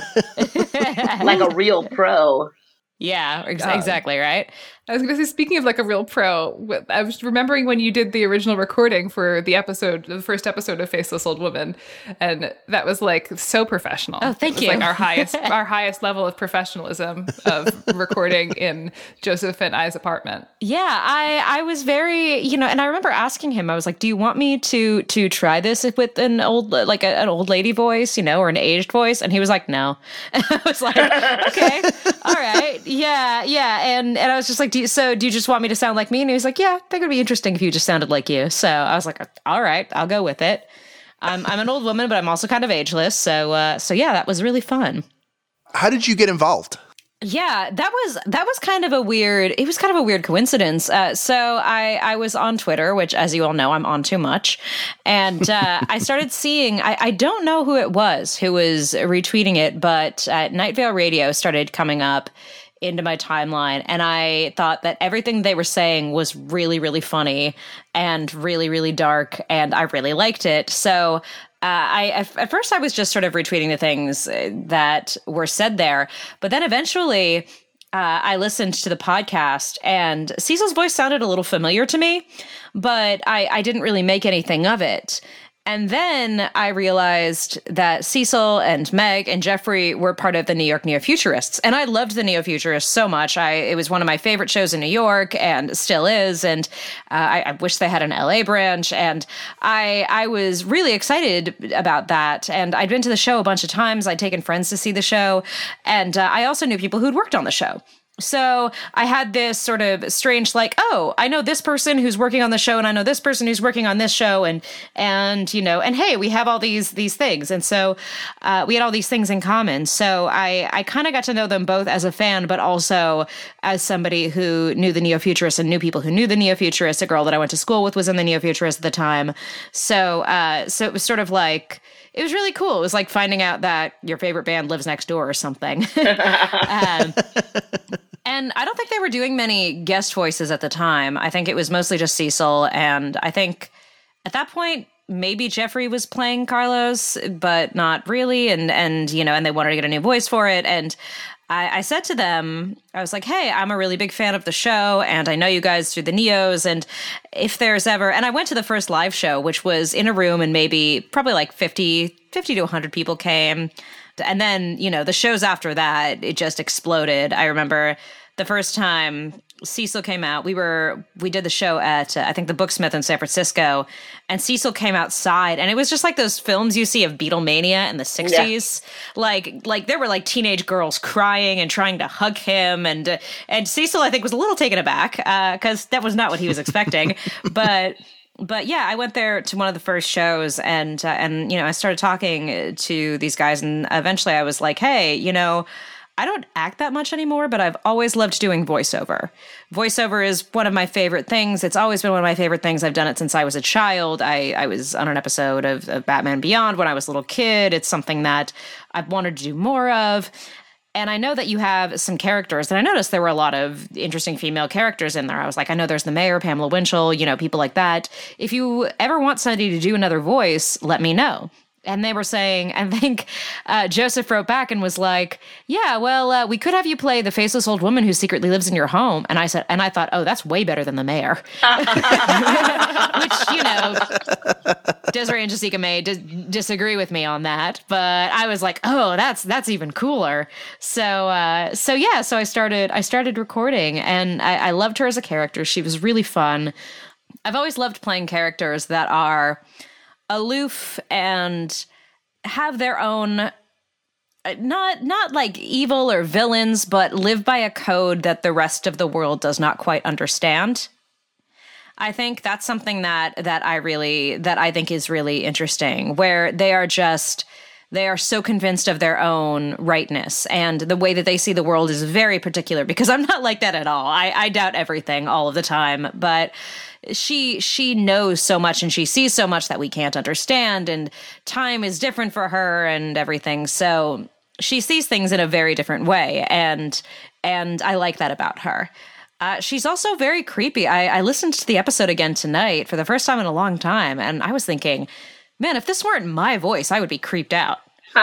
Like a real pro. Yeah, ex- Um, exactly, right? I was going to say, speaking of like a real pro, I was remembering when you did the original recording for the episode, the first episode of Faceless Old Woman, and that was like so professional. Oh, thank it was you. Like our highest, our highest level of professionalism of recording in Joseph and I's apartment. Yeah, I I was very, you know, and I remember asking him, I was like, "Do you want me to to try this with an old like a, an old lady voice, you know, or an aged voice?" And he was like, "No." And I was like, "Okay, all right, yeah, yeah." And and I was just like, "Do you, so do you just want me to sound like me?" And he was like, "Yeah, I think it'd be interesting if you just sounded like you." So I was like, "All right, I'll go with it." I'm I'm an old woman, but I'm also kind of ageless. So uh, so yeah, that was really fun. How did you get involved? Yeah, that was that was kind of a weird. It was kind of a weird coincidence. Uh, so I I was on Twitter, which, as you all know, I'm on too much, and uh, I started seeing. I, I don't know who it was who was retweeting it, but uh, Night Vale Radio started coming up into my timeline, and I thought that everything they were saying was really, really funny and really, really dark, and I really liked it. So. Uh, I at, at first I was just sort of retweeting the things that were said there, but then eventually uh, I listened to the podcast, and Cecil's voice sounded a little familiar to me, but I, I didn't really make anything of it. And then I realized that Cecil and Meg and Jeffrey were part of the New York Neo-Futurists. And I loved the Neo-Futurists so much. I It was one of my favorite shows in New York and still is. And uh, I, I wish they had an L A branch. And I I was really excited about that. And I'd been to the show a bunch of times. I'd taken friends to see the show. And uh, I also knew people who'd worked on the show. So I had this sort of strange, like, oh, I know this person who's working on the show, and I know this person who's working on this show, and and you know, and hey, we have all these these things, and so uh, we had all these things in common. So I I kind of got to know them both as a fan, but also as somebody who knew the Neo-Futurists and knew people who knew the Neo-Futurists. A girl that I went to school with was in the Neo-Futurists at the time, so uh, so it was sort of like. It was really cool. It was like finding out that your favorite band lives next door or something. um, and I don't think think they were doing many guest voices at the time. I think it was mostly just Cecil, and I think at that point maybe Jeffrey was playing Carlos, but not really, and and you know, and they wanted to get a new voice for it, and I, I said to them, I was like, hey, I'm a really big fan of the show, and I know you guys through the Neos, and if there's ever, and I went to the first live show, which was in a room, and maybe probably like fifty, fifty to one hundred people came, and then, you know, the shows after that, it just exploded. I remember the first time Cecil came out, we were, we did the show at, uh, I think, the Booksmith in San Francisco, and Cecil came outside, and it was just like those films you see of Beatlemania in the sixties. Yeah. Like, like there were like teenage girls crying and trying to hug him, and, uh, and Cecil, I think, was a little taken aback, uh, cause that was not what he was expecting. but, but yeah, I went there to one of the first shows, and, uh, and, you know, I started talking to these guys, and eventually I was like, hey, you know, I don't act that much anymore, but I've always loved doing voiceover. Voiceover is one of my favorite things. It's always been one of my favorite things. I've done it since I was a child. I, I was on an episode of, of Batman Beyond when I was a little kid. It's something that I've wanted to do more of. And I know that you have some characters, and I noticed there were a lot of interesting female characters in there. I was like, I know there's the mayor, Pamela Winchell, you know, people like that. If you ever want somebody to do another voice, let me know. And they were saying, I think uh, Joseph wrote back and was like, yeah, well, uh, we could have you play the faceless old woman who secretly lives in your home. And I said, and I thought, oh, that's way better than the mayor. Which, you know, Desiree and Jessica may dis- disagree with me on that. But I was like, oh, that's that's even cooler. So, uh, so yeah, so I started, I started recording, and I, I loved her as a character. She was really fun. I've always loved playing characters that are aloof and have their own, not not like evil or villains, but live by a code that the rest of the world does not quite understand. I think that's something that that I really that I think is really interesting, where they are just they are so convinced of their own rightness, and the way that they see the world is very particular, because I'm not like that at all. I, I doubt everything all of the time, but she she knows so much, and she sees so much that we can't understand, and time is different for her and everything. So she sees things in a very different way, and and I like that about her. Uh, she's also very creepy. I, I listened to the episode again tonight for the first time in a long time, and I was thinking, man, if this weren't my voice, I would be creeped out.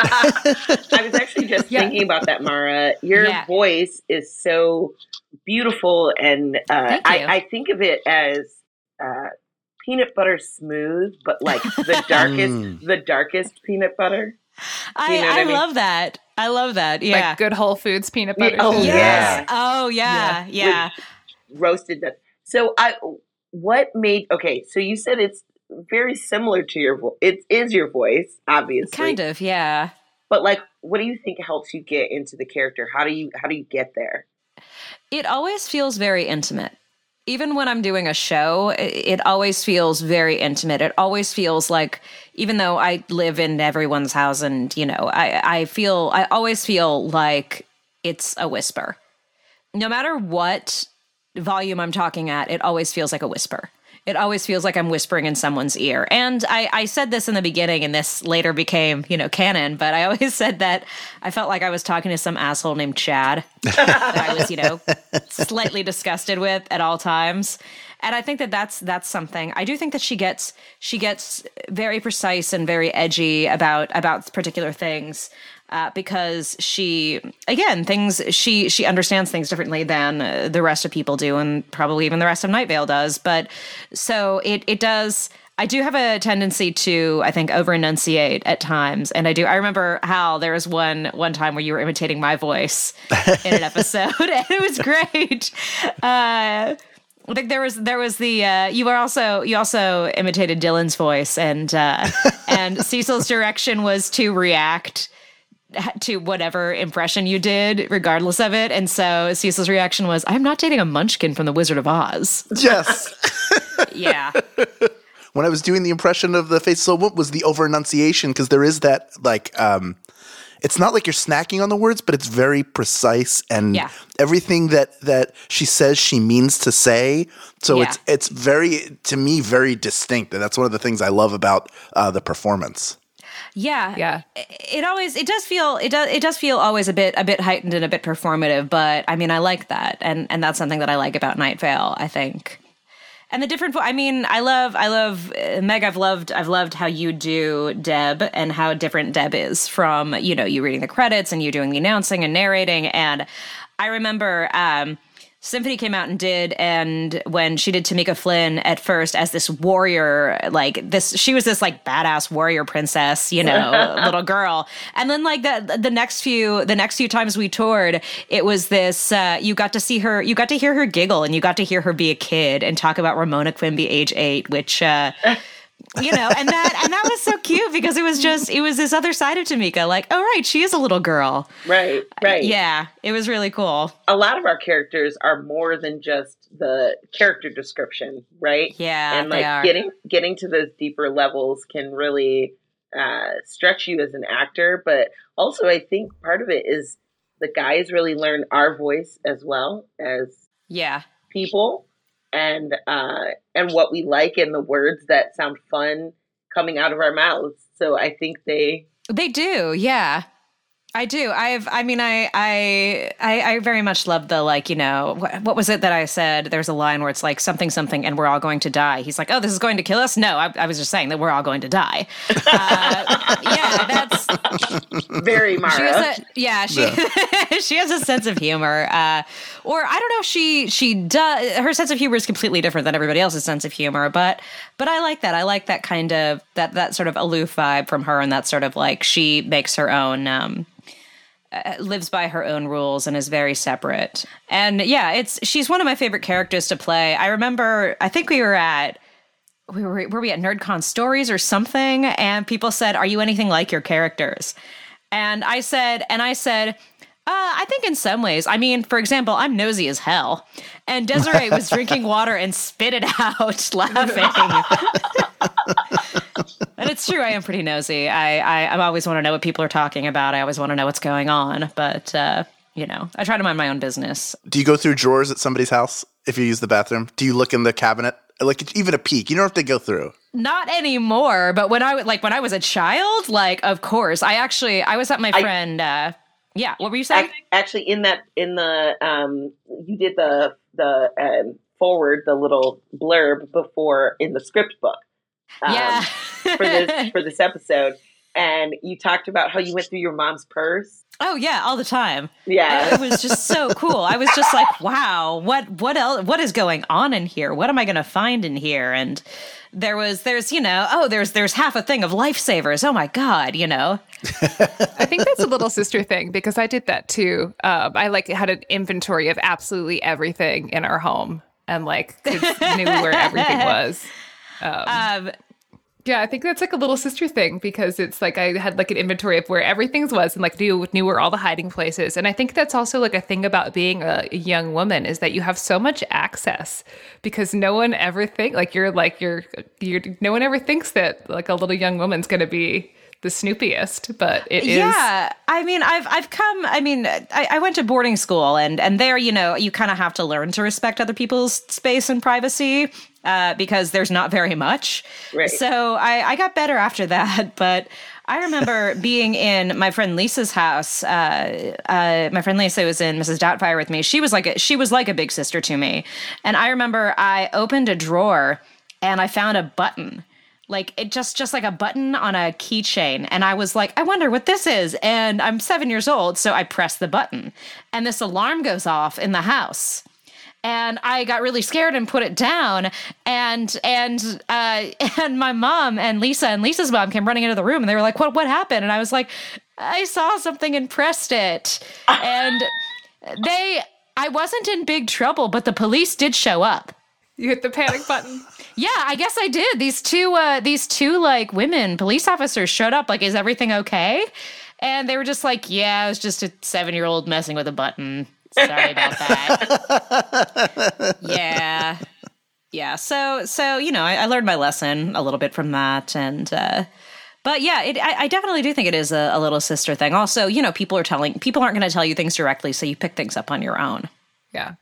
I was actually just yeah. thinking about that, Mara. Your yeah. voice is so beautiful, and uh, I, I think of it as uh, peanut butter smooth, but like the darkest, mm. the darkest peanut butter. I, you know I, I mean? love that. I love that. Yeah, like good Whole Foods peanut butter. Oh yes. yeah. Oh yeah. Yeah. yeah. Roasted nuts. So I, what made? Okay, so you said it's very similar to your voice. It is your voice, obviously. Kind of, yeah. But like, what do you think helps you get into the character? How do you how do you get there? It always feels very intimate. Even when I'm doing a show, it always feels very intimate. It always feels like, even though I live in everyone's house, and you know, I, I feel I always feel like it's a whisper. No matter what volume I'm talking at, it always feels like a whisper. It always feels like I'm whispering in someone's ear. And I, I said this in the beginning, and this later became, you know, canon, but I always said that I felt like I was talking to some asshole named Chad that I was, you know, slightly disgusted with at all times. And I think that that's that's something. I do think that she gets she gets very precise and very edgy about about particular things. Uh, because she, again, things she she understands things differently than uh, the rest of people do, and probably even the rest of Night Vale does. But so it it does. I do have a tendency to, I think, over enunciate at times, and I do. I remember, Hal, there was one one time where you were imitating my voice in an episode, and it was great. Uh, I think there was there was the uh, you were also you also imitated Dylan's voice, and uh, and Cecil's direction was to react to whatever impression you did, regardless of it. And so Cecil's reaction was, I'm not dating a munchkin from The Wizard of Oz. Yes. Yeah. When I was doing the impression of the face, so what was the over enunciation? Because there is that, like, um, it's not like you're snacking on the words, but it's very precise, and yeah. everything that, that she says she means to say. So yeah. it's it's very, to me, very distinct. And that's one of the things I love about uh, the performance. Yeah. Yeah. It, it always, it does feel, it does, it does feel always a bit, a bit heightened and a bit performative, but I mean, I like that. And, and that's something that I like about Night Vale, I think. And the different, I mean, I love, I love, uh, Meg, I've loved, I've loved how you do Deb and how different Deb is from, you know, you reading the credits and you doing the announcing and narrating. And I remember, um, Symphony came out and did, and when she did Tamika Flynn at first as this warrior, like this, she was this like badass warrior princess, you know, little girl. And then like the the next few the next few times we toured, it was this. Uh, you got to see her, you got to hear her giggle, and you got to hear her be a kid and talk about Ramona Quimby, age eight, which. Uh, You know, and that and that was so cute because it was just it was this other side of Tamika, like, oh right, she is a little girl. Right, right. Yeah, it was really cool. A lot of our characters are more than just the character description, right? Yeah, and like they are. getting getting to those deeper levels can really uh, stretch you as an actor. But also, I think part of it is the guys really learn our voice as well as yeah people. And uh, and what we like and the words that sound fun coming out of our mouths. So I think they they do, yeah. I do. I've. I mean, I. I. I, I very much love the like. You know, what, what was it that I said? There's a line where it's like something, something, and we're all going to die. He's like, oh, this is going to kill us. No, I, I was just saying that we're all going to die. Uh, yeah, that's very Mara. She has a, yeah, she yeah. she has a sense of humor. Uh, or I don't know if she she does. Her sense of humor is completely different than everybody else's sense of humor. But but I like that. I like that kind of that that sort of aloof vibe from her, and that sort of like she makes her own. Um, Uh, lives by her own rules and is very separate. And yeah, it's she's one of my favorite characters to play. I remember, I think we were at, we were, were we at NerdCon Stories or something? And people said, are you anything like your characters? And I said, and I said, uh, I think in some ways. I mean, for example, I'm nosy as hell. And Desiree was drinking water and spit it out laughing. And it's true, I am pretty nosy. I, I, I always want to know what people are talking about. I always want to know what's going on. But, uh, you know, I try to mind my own business. Do you go through drawers at somebody's house if you use the bathroom? Do you look in the cabinet? Like, even a peek? You don't have to go through. Not anymore. But when I, like, when I was a child, like, of course. I actually, I was at my I, friend... Uh, yeah, what were you saying? Actually, in that, in the, um, you did the, the um, forward, the little blurb before in the script book. Um, yeah. for this for this episode, and you talked about how you went through your mom's purse. Oh yeah, all the time. Yeah, it was just so cool. I was just like, wow, what what else? What is going on in here? What am I going to find in here? And there was there's you know oh there's there's half a thing of lifesavers. Oh my god, you know. I think that's a little sister thing because I did that too. Um, I like had an inventory of absolutely everything in our home and like knew where everything was. Um, um, yeah, I think that's like a little sister thing because it's like I had like an inventory of where everything was and like knew knew where all the hiding places. And I think that's also like a thing about being a, a young woman is that you have so much access because no one ever think like you're like you're you're no one ever thinks that like a little young woman's going to be the snoopiest, but it is. Yeah, I mean, I've I've come. I mean, I, I went to boarding school, and and there, you know, you kind of have to learn to respect other people's space and privacy uh, because there's not very much. Right. So I, I got better after that, but I remember being in my friend Lisa's house. Uh, uh, my friend Lisa was in Missus Doubtfire with me. She was like a, she was like a big sister to me, and I remember I opened a drawer and I found a button. Like it just, just like a button on a keychain. And I was like, I wonder what this is. And I'm seven years old. So I press the button and this alarm goes off in the house. And I got really scared and put it down. And, and, uh, and my mom and Lisa and Lisa's mom came running into the room and they were like, what, what happened? And I was like, I saw something and pressed it. And they, I wasn't in big trouble, but the police did show up. You hit the panic button. Yeah, I guess I did. These two, uh, these two like women police officers showed up. Like, is everything okay? And they were just like, yeah, it was just a seven-year-old messing with a button. Sorry about that. yeah, yeah. So, so you know, I, I learned my lesson a little bit from that, and uh, but yeah, it, I, I definitely do think it is a, a little sister thing. Also, you know, people are telling people aren't going to tell you things directly, so you pick things up on your own. Yeah.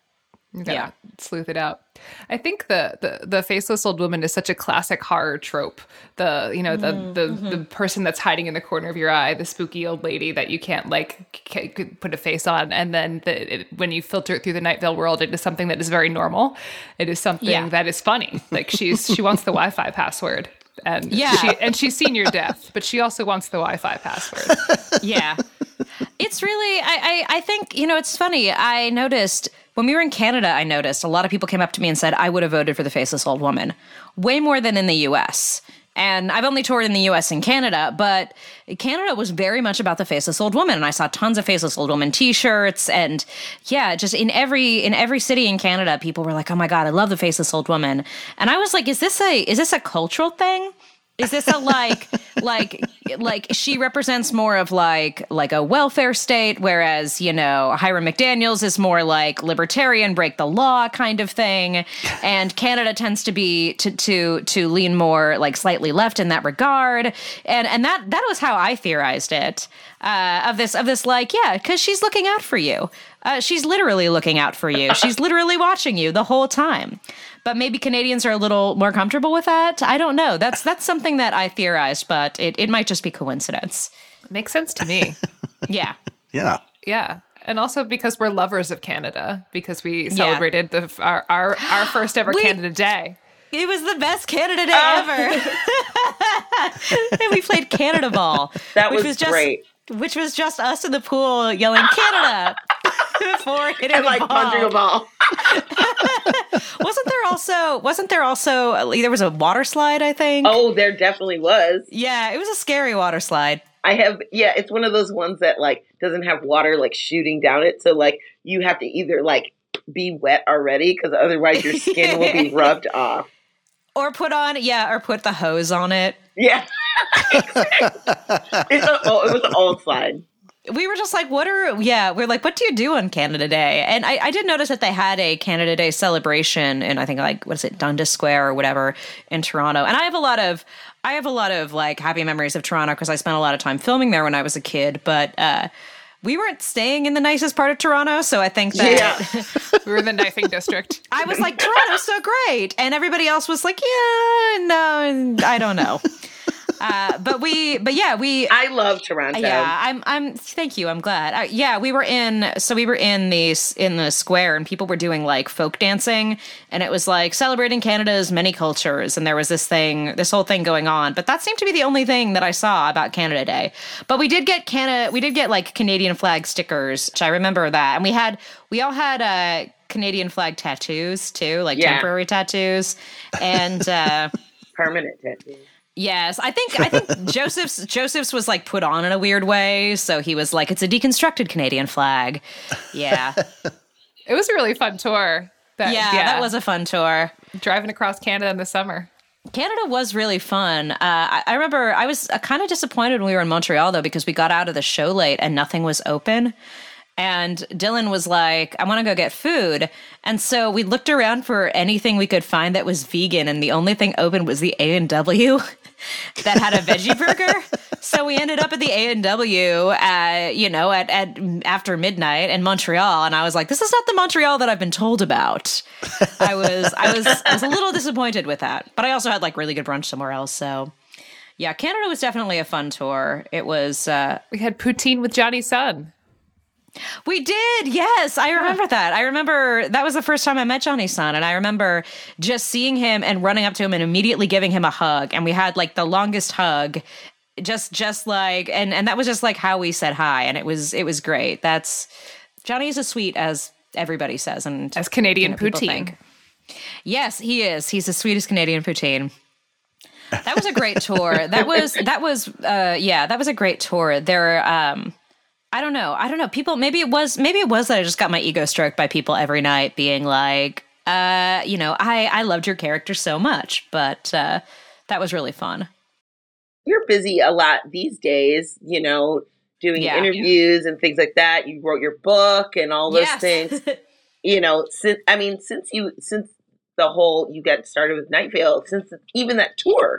Yeah, sleuth it out. I think the, the the faceless old woman is such a classic horror trope. The you know the mm, the, mm-hmm. the person that's hiding in the corner of your eye, the spooky old lady that you can't like c- put a face on, and then the, it, when you filter it through the Night Vale world, it is something that is very normal. It is something yeah. that is funny. Like she's she wants the Wi-Fi password, and yeah, she, and she's seen your death, but she also wants the Wi-Fi password. Yeah, it's really I, I I think you know it's funny. I noticed. When we were in Canada, I noticed a lot of people came up to me and said, I would have voted for the faceless old woman. Way more than in the U S. And I've only toured in the U S and Canada, but Canada was very much about the faceless old woman. And I saw tons of faceless old woman t-shirts. And yeah, just in every in every city in Canada, people were like, oh my God, I love the faceless old woman. And I was like, is this a is this a cultural thing? Is this a like, like, like she represents more of like, like a welfare state, whereas, you know, Hiram McDaniels is more like libertarian, break the law kind of thing. And Canada tends to be, to, to, to lean more like slightly left in that regard. And, and that, that was how I theorized it, uh, of this, of this, like, yeah, cause she's looking out for you. Uh, she's literally looking out for you. She's literally watching you the whole time. But maybe Canadians are a little more comfortable with that. I don't know. That's that's something that I theorized, but it, it might just be coincidence. Makes sense to me. Yeah. Yeah. Yeah. And also because we're lovers of Canada, because we celebrated yeah. the our, our, our first ever we, Canada Day. It was the best Canada Day uh. ever. And we played Canada Ball. That which was, was just, great. Which was just us in the pool yelling Canada before hitting and, like, a ball. punching a ball. Wasn't there also, wasn't there also, there was a water slide, I think? Oh, there definitely was. Yeah, it was a scary water slide. I have, yeah, it's one of those ones that, like, doesn't have water, like, shooting down it. So, like, you have to either, like, be wet already, because otherwise your skin will be rubbed off. Or put on, yeah, or put the hose on it. Yeah. it's a, oh, it was an old slide. We were just like, what are, yeah, we're like, what do you do on Canada Day? And I, I did notice that they had a Canada Day celebration in, I think, like, what is it, Dundas Square or whatever in Toronto. And I have a lot of, I have a lot of, like, happy memories of Toronto because I spent a lot of time filming there when I was a kid. But uh, we weren't staying in the nicest part of Toronto, so I think that... Yeah. We were in the knifing district. I was like, Toronto's so great. And everybody else was like, yeah, no, I don't know. Uh, but we, but yeah, we. I love Toronto. Yeah, I'm. I'm. Thank you. I'm glad. Uh, yeah, we were in. So we were in the in the square, and people were doing like folk dancing, and it was like celebrating Canada's many cultures, and there was this thing, this whole thing going on. But that seemed to be the only thing that I saw about Canada Day. But we did get Canada. We did get like Canadian flag stickers, which I remember that, and we had. We all had uh, Canadian flag tattoos too, like yeah. temporary tattoos, and uh, permanent tattoos. Yes, I think I think Joseph's Joseph's was like put on in a weird way, so he was like, it's a deconstructed Canadian flag. Yeah, it was a really fun tour. That, yeah, yeah, that was a fun tour. Driving across Canada in the summer. Canada was really fun. Uh, I, I remember I was uh, kind of disappointed when we were in Montreal though, because we got out of the show late and nothing was open. And Dylan was like, I want to go get food. And so we looked around for anything we could find that was vegan. And the only thing open was the A and W that had a veggie burger. So we ended up at the A and W, uh, you know, at, at after midnight in Montreal. And I was like, this is not the Montreal that I've been told about. I was, I was, I was a little disappointed with that. But I also had like really good brunch somewhere else. So yeah, Canada was definitely a fun tour. It was. Uh, we had poutine with Johnny Sun. We did. Yes. I remember that. I remember that was the first time I met Johnny's son. And I remember just seeing him and running up to him and immediately giving him a hug. And we had like the longest hug, just, just like, and, and that was just like how we said hi. And it was, it was great. That's Johnny's as sweet as everybody says. And as Canadian you know, poutine. Yes, he is. He's the sweetest Canadian poutine. That was a great tour. That was, that was, uh, yeah, that was a great tour. There, um, I don't know. I don't know. People, maybe it was, maybe it was that I just got my ego stroked by people every night being like, uh, you know, I, I loved your character so much, but uh, that was really fun. You're busy a lot these days, you know, doing yeah, interviews yeah. and things like that. You wrote your book and all those yes. things, you know, since, I mean, since you, since the whole, you got started with Night Vale, since even that tour,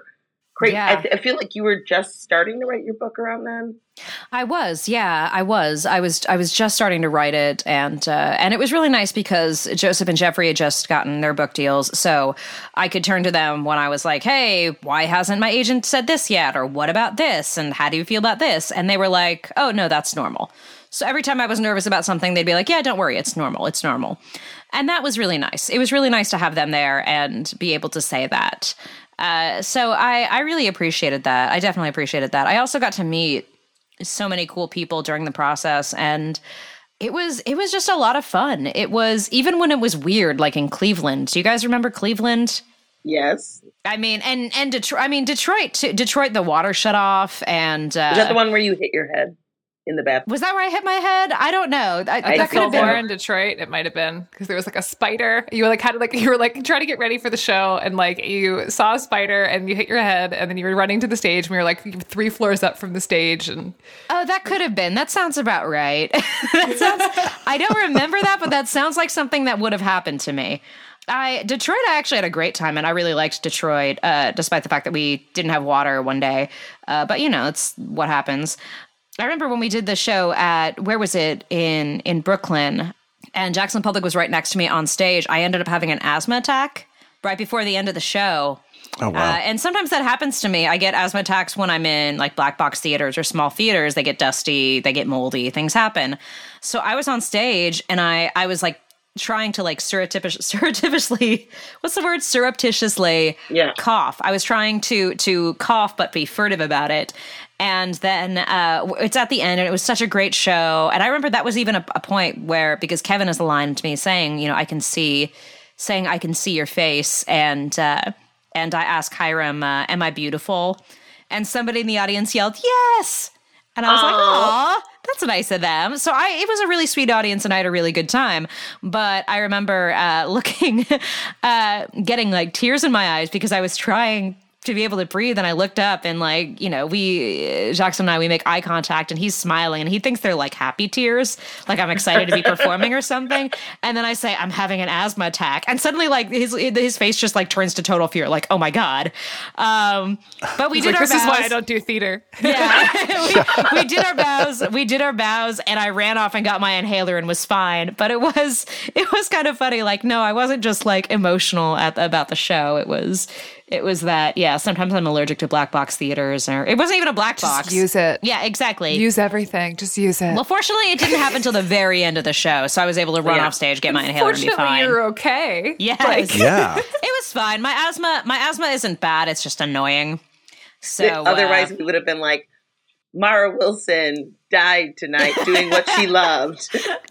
Great. Yeah. I, th- I feel like you were just starting to write your book around then. I was, yeah, I was. I was I was just starting to write it, and uh, and it was really nice because Joseph and Jeffrey had just gotten their book deals, so I could turn to them when I was like, hey, why hasn't my agent said this yet? Or what about this? And how do you feel about this? And they were like, oh, no, that's normal. So every time I was nervous about something, they'd be like, yeah, don't worry, it's normal, it's normal. And that was really nice. It was really nice to have them there and be able to say that. Uh, so I, I really appreciated that. I definitely appreciated that. I also got to meet so many cool people during the process, and it was it was just a lot of fun. It was, even when it was weird, like in Cleveland. Do you guys remember Cleveland? Yes. I mean, and and Detroit. I mean, Detroit. Too, Detroit. The water shut off, and uh, is that the one where you hit your head in the bathroom? Was that where I hit my head? I don't know. I, I that could have Fillmore been in Detroit. It might have been because there was like a spider. You were like had like you were like trying to get ready for the show, and like you saw a spider, and you hit your head, and then you were running to the stage, and we were like three floors up from the stage, and oh, that could have been. That sounds about right. that sounds. I don't remember that, but that sounds like something that would have happened to me. I Detroit, I actually had a great time, and I really liked Detroit, uh, despite the fact that we didn't have water one day. Uh, but you know, it's what happens. I remember when we did the show at, where was it, in in Brooklyn, and Jackson Public was right next to me on stage. I ended up having an asthma attack right before the end of the show. Oh, wow. Uh, and sometimes that happens to me. I get asthma attacks when I'm in like black box theaters or small theaters. They get dusty, they get moldy, things happen. So I was on stage, and I, I was like trying to like surreptitious, surreptitiously, what's the word? Surreptitiously yeah. cough. I was trying to to cough but be furtive about it. And then uh, it's at the end, and it was such a great show. And I remember that was even a, a point where, because Kevin has aligned to me saying, you know, I can see, saying I can see your face. And uh, and I asked Hiram, uh, am I beautiful? And somebody in the audience yelled, yes. And I was Aww. like, aw, that's nice of them. So I, it was a really sweet audience, and I had a really good time. But I remember uh, looking, uh, getting like tears in my eyes because I was trying to be able to breathe. And I looked up, and like, you know, we, Jackson and I, we make eye contact, and he's smiling, and he thinks they're like happy tears, like I'm excited to be performing or something. And then I say, I'm having an asthma attack. And suddenly like his his face just like turns to total fear, like, oh my God. Um, but we he's did like, our this bows. is why I don't do theater. Yeah. we, we did our bows. We did our bows, and I ran off and got my inhaler and was fine. But it was, it was kind of funny. Like, no, I wasn't just like emotional at, about the show. It was, It was that, yeah, sometimes I'm allergic to black box theaters, or it wasn't even a black Just box. use it. Yeah, exactly. Use everything. Just use it. Well, fortunately, it didn't happen until the very end of the show, so I was able to run yeah. off stage, get my inhaler, and be fine. Fortunately, you're okay. Yes. Like, Yeah. It was fine. My asthma, my asthma isn't bad. It's just annoying. So otherwise, uh, we would have been like, Mara Wilson died tonight doing what she loved.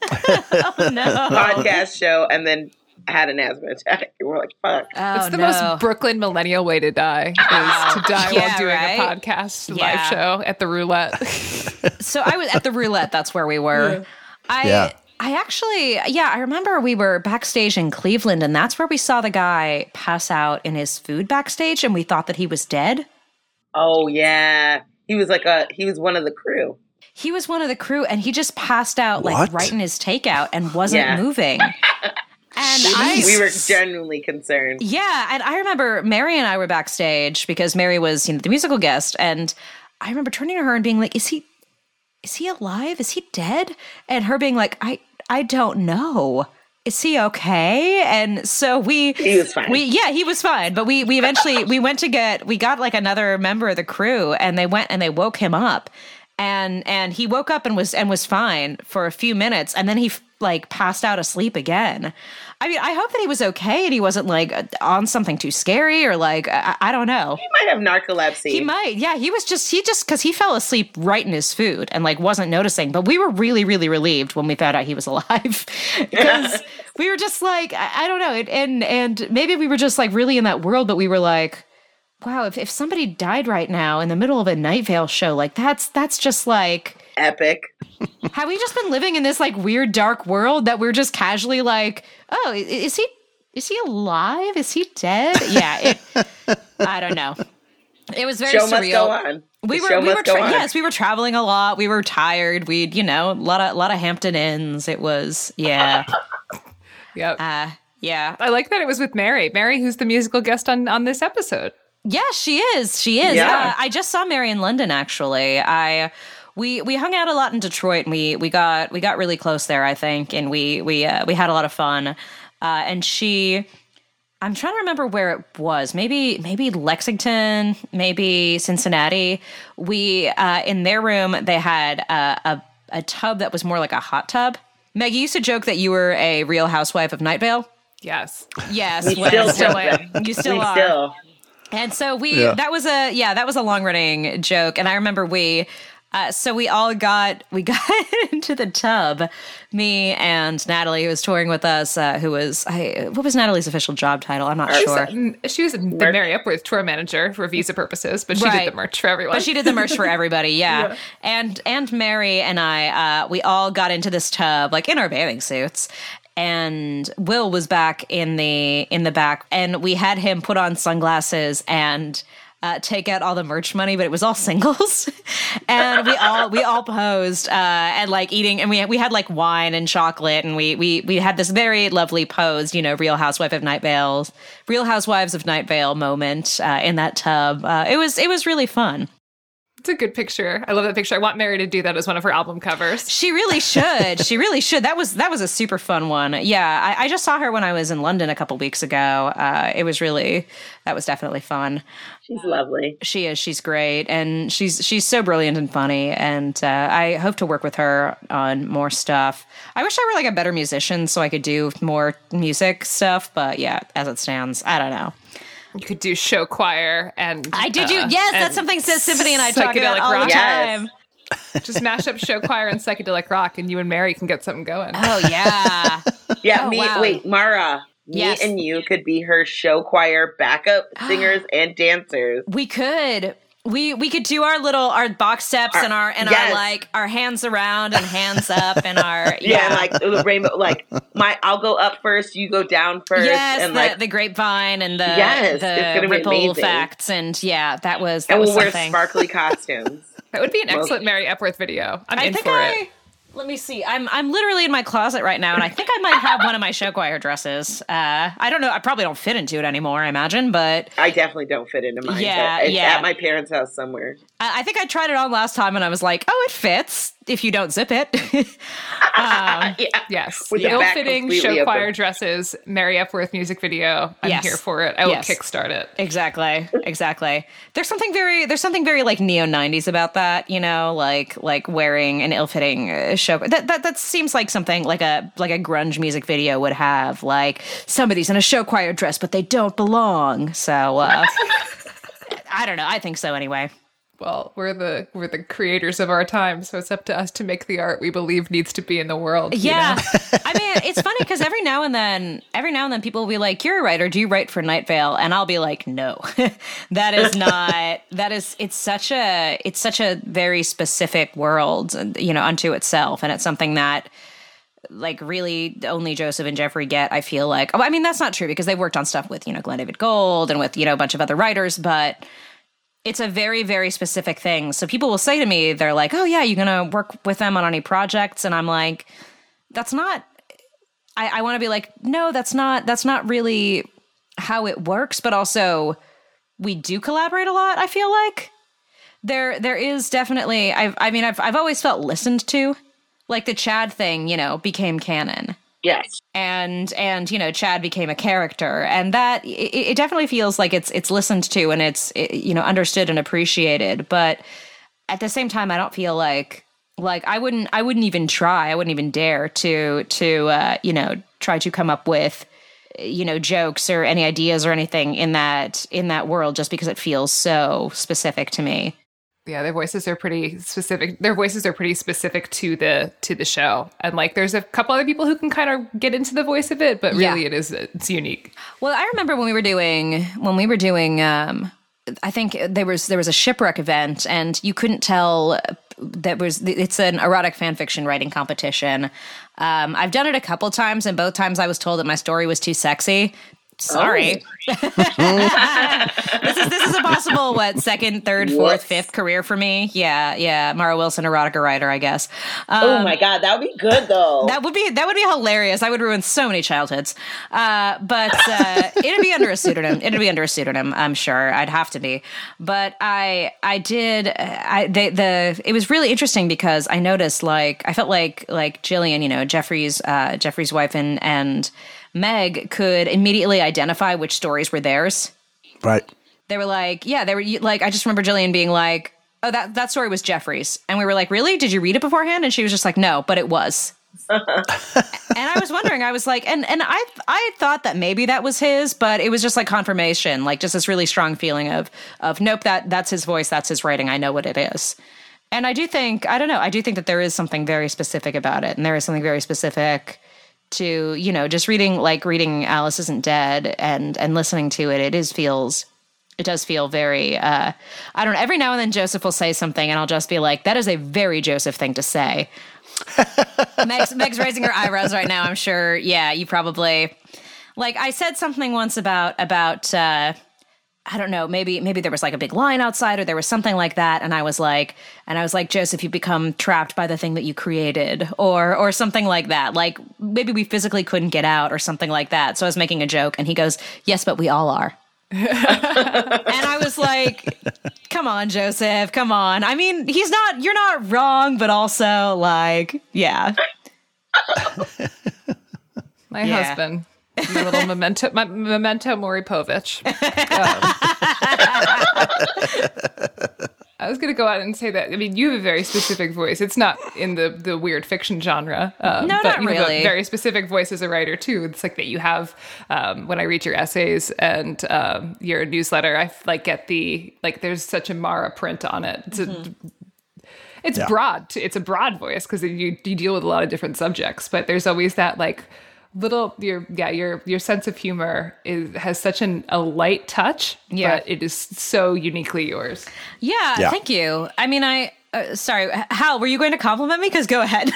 oh no, podcast show, and then had an asthma attack. And we're like, fuck. Oh, it's the no. most Brooklyn millennial way to die, is to die Yeah, while doing right? a podcast Yeah. live show at the Roulette. So I was at the Roulette. That's where we were. Yeah. I Yeah. I actually, yeah, I remember we were backstage in Cleveland, and that's where we saw the guy pass out in his food backstage, and we thought that he was dead. Oh yeah, he was like a he was one of the crew. He was one of the crew, and he just passed out like What? right in his takeout and wasn't Yeah. moving. And I, We were genuinely concerned. yeah, and I remember Mary and I were backstage because Mary was, you know, the musical guest, and I remember turning to her and being like, "Is he, is he alive? Is he dead?" And her being like, "I, I don't know. Is he okay?" And so we, He was fine. We, yeah, he was fine. But we, we eventually we went to get, we got like another member of the crew, and they went and they woke him up, and and he woke up and was and was fine for a few minutes, and then he like passed out asleep again. I mean, I hope that he was okay and he wasn't like on something too scary or like, I, I don't know. He might have narcolepsy. He might. Yeah, he was just, he just, because he fell asleep right in his food and like wasn't noticing. But we were really, really relieved when we found out he was alive. Because we were just like, I, I don't know. It, and and maybe we were just like really in that world, but we were like, wow, if, if somebody died right now in the middle of a Night Vale show, like that's, that's just like... Epic. Have we just been living in this like weird dark world that we're just casually like, oh, is he is he alive? Is he dead? Yeah, it, I don't know. It was very show surreal. must go on. We The were show we must were go tra- on. yes, we were traveling a lot. We were tired. We'd, you know, a lot of lot of Hampton Inns. It was yeah. Yep. Uh yeah. I like that it was with Mary. Mary, who's the musical guest on, on this episode. Yeah, she is. She is. Yeah. Uh, I just saw Mary in London, actually. I we we hung out a lot in Detroit, and we we got we got really close there, I think, and we we uh, we had a lot of fun. Uh, and she, I'm trying to remember where it was. Maybe maybe Lexington, maybe Cincinnati. We uh, in their room they had uh, a a tub that was more like a hot tub. Meg, you used to joke that you were a Real Housewife of Night Vale. Yes. Yes. We still, still am. You still we are. Still. And so we, yeah. that was a, yeah, that was a long running joke. And I remember we, uh, so we all got, we got into the tub, me and Natalie, who was touring with us, uh, who was, I, what was Natalie's official job title? I'm not she sure. Was, she was the Mary Epworth tour manager for visa purposes, but she right. did the merch for everyone. But she did the merch for everybody, yeah. yeah. And, and Mary and I, uh, we all got into this tub, like in our bathing suits. And Will was back in the in the back, and we had him put on sunglasses and uh, take out all the merch money, but it was all singles. And we all we all posed uh, and like eating, and we we had like wine and chocolate, and we we we had this very lovely pose, you know, Real Housewife of Night Vale, Real Housewives of Night Vale moment uh, in that tub. Uh, it was it was really fun. It's a good picture. I love that picture. I want Mary to do that as one of her album covers. She really should. She really should. That was that was a super fun one. Yeah, I, I just saw her when I was in London a couple weeks ago. Uh, it was really, that was definitely fun. She's lovely. She is. She's great, and she's she's so brilliant and funny. And uh, I hope to work with her on more stuff. I wish I were like a better musician so I could do more music stuff. But yeah, as it stands, I don't know. You could do show choir and I did do uh, yes, that's something Symphony and I talk about all rock. the time. Yes. Just mash up show choir and psychedelic rock, and you and Mary can get something going. Oh yeah, yeah. Oh, me, wow. wait, Mara. Me yes. and you could be her show choir backup singers and dancers. We could. We we could do our little our box steps our, and our and yes. our like our hands around and hands up and our yeah, yeah like the rainbow, like my I'll go up first, you go down first. Yes, and the, like the grapevine and the yes, the ripple effects, and yeah, that was that and was we'll something. wear sparkly costumes. That would be an excellent Mary Epworth video. I'm I in think for I, it. Let me see. I'm I'm literally in my closet right now, and I think I might have one of my show choir dresses. Uh, I don't know. I probably don't fit into it anymore, I imagine, but I definitely don't fit into mine. Yeah, it's yeah. at my parents' house somewhere. I, I think I tried it on last time, and I was like, "Oh, it fits if you don't zip it." um, yeah. Yes, with the back ill-fitting show open. Choir dresses, Mary Epworth music video. I'm yes. here for it. I will yes. kickstart it. Exactly, exactly. There's something very there's something very like neo nineties about that, you know, like like wearing an ill-fitting uh, show. That that that seems like something like a like a grunge music video would have. Like somebody's in a show choir dress, but they don't belong. So uh, I don't know. I think so anyway. Well, we're the we're the creators of our time, so it's up to us to make the art we believe needs to be in the world. Yeah, you know? I mean, it's funny because every now and then, every now and then, people will be like, "You're a writer. Do you write for Night Vale?" And I'll be like, "No, that is not. That is. It's such a. It's such a very specific world, you know, unto itself, and it's something that." Like really only Joseph and Jeffrey get, I feel like. Oh, I mean, that's not true because they've worked on stuff with, you know, Glenn David Gold and with, you know, a bunch of other writers, but it's a very, very specific thing. So people will say to me, they're like, oh yeah, you're going to work with them on any projects? And I'm like, that's not, I, I want to be like, no, that's not, that's not really how it works. But also we do collaborate a lot. I feel like there, there is definitely, I've, I mean, I've, I've always felt listened to. Like the Chad thing, you know, became canon. Yes. And, and you know, Chad became a character. And that, it, it definitely feels like it's it's listened to and it's, it, you know, understood and appreciated. But at the same time, I don't feel like, like I wouldn't, I wouldn't even try, I wouldn't even dare to, to uh, you know, try to come up with, you know, jokes or any ideas or anything in that, in that world just because it feels so specific to me. Yeah, their voices are pretty specific. Their voices are pretty specific to the to the show, and like, there's a couple other people who can kind of get into the voice of it, but really, yeah. it is it's unique. Well, I remember when we were doing when we were doing. Um, I think there was there was a shipwreck event, and you couldn't tell that was it's an erotic fan fiction writing competition. Um, I've done it a couple times, and both times I was told that my story was too sexy Sorry. Oh. this is this is a possible, what, second, third, fourth, what? fifth career for me. Yeah, yeah. Mara Wilson, erotica writer, I guess. Um, oh my God, that would be good though. That would be that would be hilarious. I would ruin so many childhoods. Uh, but uh, it'd be under a pseudonym. It'd be under a pseudonym, I'm sure. I'd have to be. But I I did I they, the it was really interesting because I noticed like I felt like like Jillian, you know, Jeffrey's uh, Jeffrey's wife and and Meg could immediately identify which stories were theirs. Right. They were like, yeah, they were like, I just remember Jillian being like, oh, that, that story was Jeffrey's. And we were like, really? Did you read it beforehand? And she was just like, no, but it was. And I was wondering, I was like, and, and I, I thought that maybe that was his, but it was just like confirmation, like just this really strong feeling of, of nope, that that's his voice. That's his writing. I know what it is. And I do think, I don't know, I do think that there is something very specific about it. And there is something very specific to, you know, just reading, like reading Alice Isn't Dead and, and listening to it, it is feels, it does feel very, uh, I don't know, every now and then Joseph will say something and I'll just be like, that is a very Joseph thing to say. Meg's, Meg's raising her eyebrows right now, I'm sure. Yeah, you probably, like I said something once about, about, uh, I don't know, maybe maybe there was like a big line outside or there was something like that. And I was like, and I was like, Joseph, you become trapped by the thing that you created or or something like that. Like maybe we physically couldn't get out or something like that. So I was making a joke and he goes, yes, but we all are. And I was like, come on, Joseph, come on. I mean, he's not, you're not wrong, but also like, yeah. My yeah. husband. My little memento, my memento Maury Povich. Um, I was going to go out and say that. I mean, you have a very specific voice. It's not in the, the weird fiction genre. Um, no, but not you really. have a very specific voice as a writer, too. It's like that you have, um, when I read your essays and um, your newsletter, I like get the, like there's such a Mara print on it. It's mm-hmm. a, It's yeah. broad. It's a broad voice because you, you deal with a lot of different subjects, but there's always that like, little your yeah your your sense of humor is has such an a light touch, yeah. but it is so uniquely yours. Yeah, yeah. Thank you. I mean, I uh, sorry, Hal, were you going to compliment me? Because go ahead.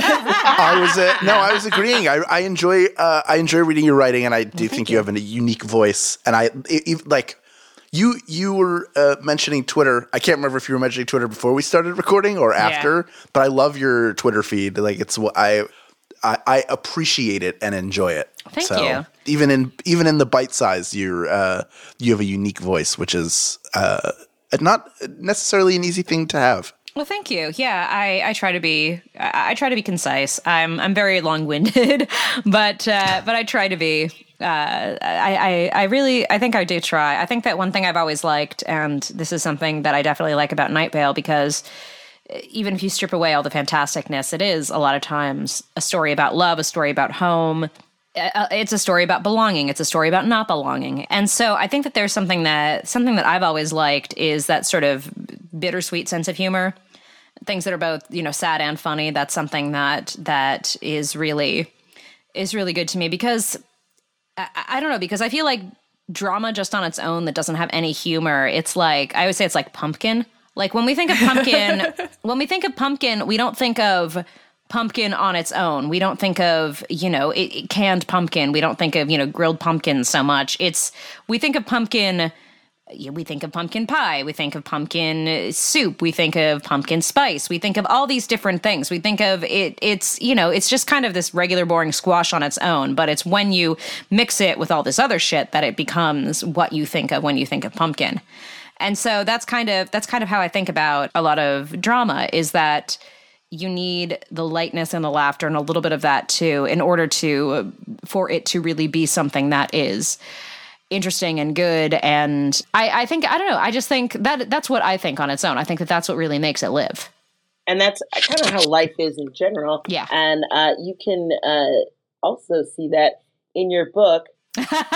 I was uh, no, I was agreeing. I, I enjoy uh, I enjoy reading your writing, and I do well, think you. you have a unique voice. And I it, it, like you you were uh, mentioning Twitter. I can't remember if you were mentioning Twitter before we started recording or after, yeah. but I love your Twitter feed. Like it's what I. I, I appreciate it and enjoy it. Thank so you. Even in even in the bite size, you're uh, you have a unique voice, which is uh, not necessarily an easy thing to have. Well, thank you. Yeah, I, I try to be I, I try to be concise. I'm I'm very long winded, but uh, but I try to be. Uh, I, I I really I think I do try. I think that one thing I've always liked, and this is something that I definitely like about Night Vale, because even if you strip away all the fantasticness, it is a lot of times a story about love, a story about home. It's a story about belonging. It's a story about not belonging. And so I think that there's something that something that I've always liked is that sort of bittersweet sense of humor. Things that are both, you know, sad and funny. That's something that that is really is really good to me because I, I don't know, because I feel like drama just on its own that doesn't have any humor, it's like, I would say it's like Pumpkin. Like when we think of Pumpkin, when we think of Pumpkin, we don't think of pumpkin on its own. We don't think of, you know, it, it canned pumpkin. We don't think of, you know, grilled pumpkin so much. It's, we think of pumpkin, we think of pumpkin pie. We think of pumpkin soup. We think of pumpkin spice. We think of all these different things. We think of it, it's, you know, it's just kind of this regular boring squash on its own. But it's when you mix it with all this other shit that it becomes what you think of when you think of pumpkin. And so that's kind of that's kind of how I think about a lot of drama, is that you need the lightness and the laughter and a little bit of that too in order to for it to really be something that is interesting and good. And I, I think, I don't know, I just think that that's what I think on its own. I think that that's what really makes it live. And that's kind of how life is in general. Yeah. And uh, you can uh, also see that in your book. you just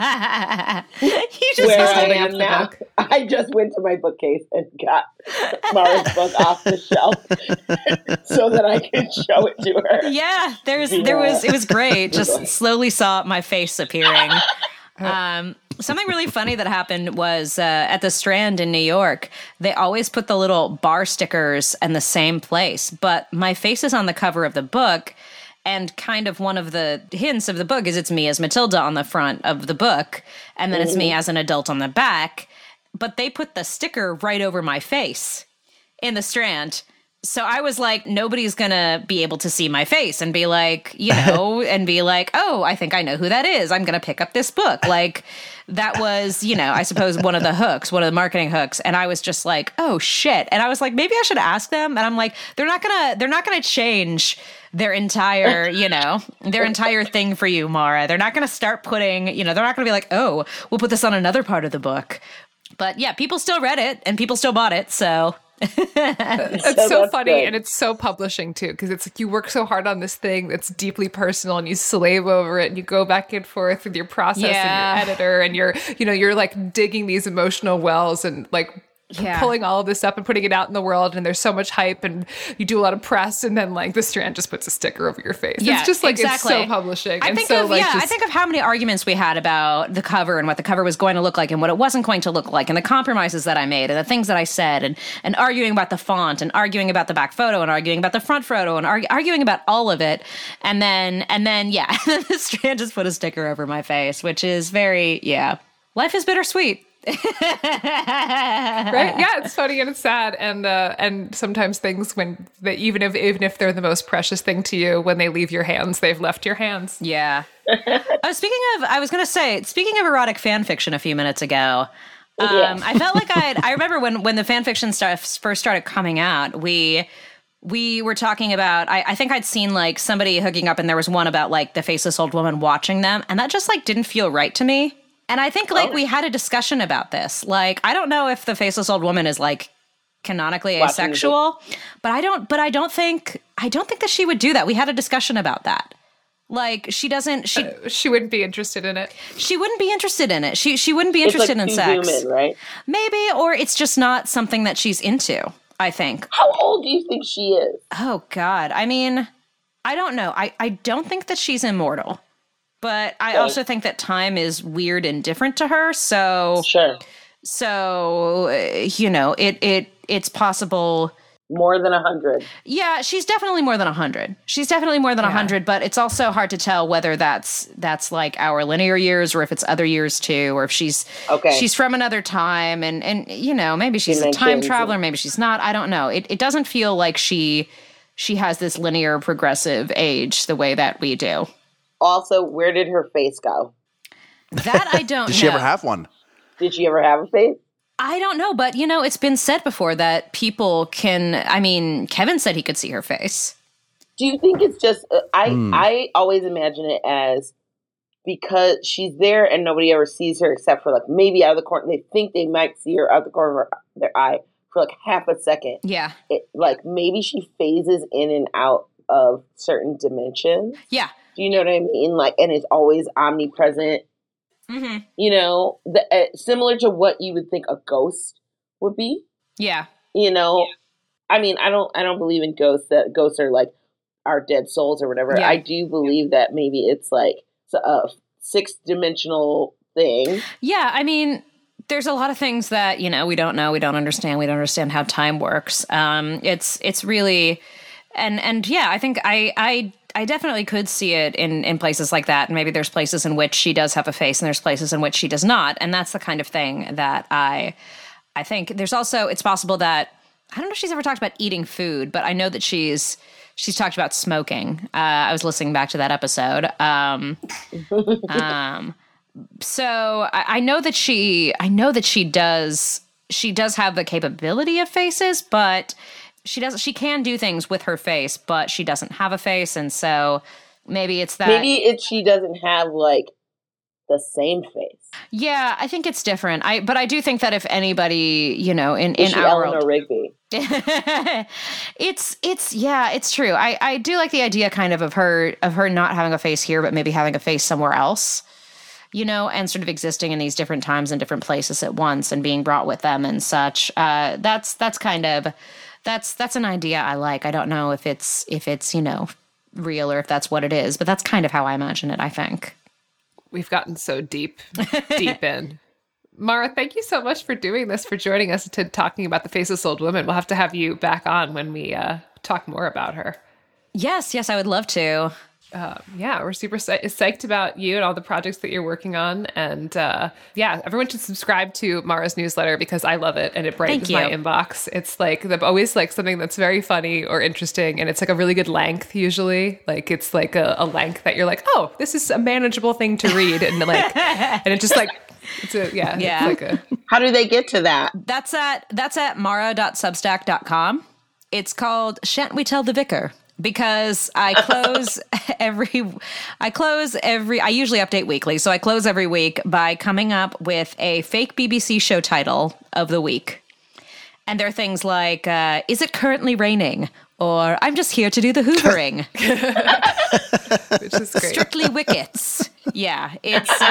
where I am now. Book. I just went to my bookcase and got Mara's book off the shelf so that I could show it to her. Yeah, there's yeah. there was it was great. Just slowly saw my face appearing. Um, something really funny that happened was uh, at the Strand in New York, they always put the little bar stickers in the same place, but my face is on the cover of the book. And kind of one of the hints of the book is it's me as Matilda on the front of the book, and then mm-hmm. it's me as an adult on the back. But they put the sticker right over my face in the Strand. So I was like, nobody's going to be able to see my face and be like, you know, and be like, oh, I think I know who that is. I'm going to pick up this book. Like, that was, you know, I suppose one of the hooks, one of the marketing hooks. And I was just like, oh, shit. And I was like, maybe I should ask them. And I'm like, they're not going to, they're not going to change their entire, you know, their entire thing for you, Mara. They're not going to start putting, you know, they're not going to be like, oh, we'll put this on another part of the book. But yeah, people still read it and people still bought it. So it's so, so funny good. And it's so publishing too, because it's like you work so hard on this thing that's deeply personal and you slave over it and you go back and forth with your process yeah. and your editor and you're, you know, you're like digging these emotional wells and like yeah. pulling all of this up and putting it out in the world, and there's so much hype and you do a lot of press, and then like the Strand just puts a sticker over your face. Yeah, it's just like exactly. It's so publishing. I and think so, of like, yeah, just, I think of how many arguments we had about the cover and what the cover was going to look like and what it wasn't going to look like, and the compromises that I made and the things that I said, and and arguing about the font and arguing about the back photo and arguing about the front photo and argue, arguing about all of it, and then and then yeah, the Strand just put a sticker over my face, which is very yeah, life is bittersweet. Right? Yeah, it's funny and it's sad, and uh, and sometimes things when they, even if even if they're the most precious thing to you, when they leave your hands, they've left your hands. Yeah. uh, speaking of, I was going to say, speaking of erotic fan fiction, a few minutes ago, um, yeah. I felt like I I remember when when the fan fiction stuff first started coming out, we. We were talking about, I, I think I'd seen like somebody hooking up, and there was one about like the faceless old woman watching them, and that just like didn't feel right to me. And I think like oh. we had a discussion about this. Like, I don't know if the faceless old woman is like canonically watching asexual, but I don't, but I don't think, I don't think that she would do that. We had a discussion about that. Like, she doesn't, she, uh, she wouldn't be interested in it. She wouldn't be interested in it. She, she wouldn't be interested it's like in sex. Human, right? Maybe, or it's just not something that she's into, I think. How old do you think she is? Oh God. I mean, I don't know. I, I don't think that she's immortal. But I also think that time is weird and different to her. So, sure. So, uh, you know, it it it's possible. More than a hundred. Yeah, she's definitely more than a hundred. She's definitely more than a yeah. hundred. But it's also hard to tell whether that's that's like our linear years, or if it's other years too, or if she's okay. she's from another time, and and you know, maybe she's a time traveler, maybe she's not. I don't know. It it doesn't feel like she she has this linear progressive age the way that we do. Also, where did her face go? That I don't know. Did she ever have one? Did she ever have a face? I don't know, but, you know, it's been said before that people can, I mean, Kevin said he could see her face. Do you think it's just, uh, I, mm. I always imagine it as because she's there and nobody ever sees her except for like maybe out of the corner. They think they might see her out of the corner of their eye for like half a second. Yeah. It, like maybe she phases in and out of certain dimensions. Yeah. Do you know what I mean? Like, and is always omnipresent. Mm-hmm. You know, the, uh, similar to what you would think a ghost would be. Yeah. You know, yeah. I mean, I don't, I don't believe in ghosts. That ghosts are like our dead souls or whatever. Yeah. I do believe that maybe it's like a six dimensional thing. Yeah, I mean, there's a lot of things that you know we don't know, we don't understand, we don't understand how time works. Um, it's it's really, and and yeah, I think I I. I definitely could see it in, in places like that. And maybe there's places in which she does have a face and there's places in which she does not. And that's the kind of thing that I I think there's also, it's possible that, I don't know if she's ever talked about eating food, but I know that she's she's talked about smoking. Uh, I was listening back to that episode. Um, um, so I, I know that she, I know that she does, she does have the capability of faces, but She doesn't. She can do things with her face, but she doesn't have a face, and so maybe it's that. Maybe it. She doesn't have like the same face. Yeah, I think it's different. I but I do think that if anybody, you know, in Is in she our Eleanor world, Rigby. it's it's yeah, it's true. I I do like the idea kind of of her of her not having a face here, but maybe having a face somewhere else. You know, and sort of existing in these different times and different places at once, and being brought with them and such. Uh, that's that's kind of. That's that's an idea I like. I don't know if it's if it's, you know, real or if that's what it is, but that's kind of how I imagine it, I think. We've gotten so deep, deep in. Mara, thank you so much for doing this, for joining us to talking about the Faceless Old Woman. We'll have to have you back on when we uh, talk more about her. Yes, yes, I would love to. Uh, yeah, we're super psyched about you and all the projects that you're working on. And uh, yeah, everyone should subscribe to Mara's newsletter because I love it and it brightens my inbox. It's like the, always like something that's very funny or interesting. And it's like a really good length usually. Like it's like a, a length that you're like, oh, this is a manageable thing to read. And like, and it just like, it's a, yeah. yeah. It's like a, How do they get to that? That's at, that's at mara dot substack dot com. It's called Shan't We Tell the Vicar? Because I close every, I close every, I usually update weekly. So I close every week by coming up with a fake B B C show title of the week. And there are things like, uh, is it currently raining? Or I'm just here to do the hoovering. Which is great. Strictly Wickets. Yeah, it's, uh,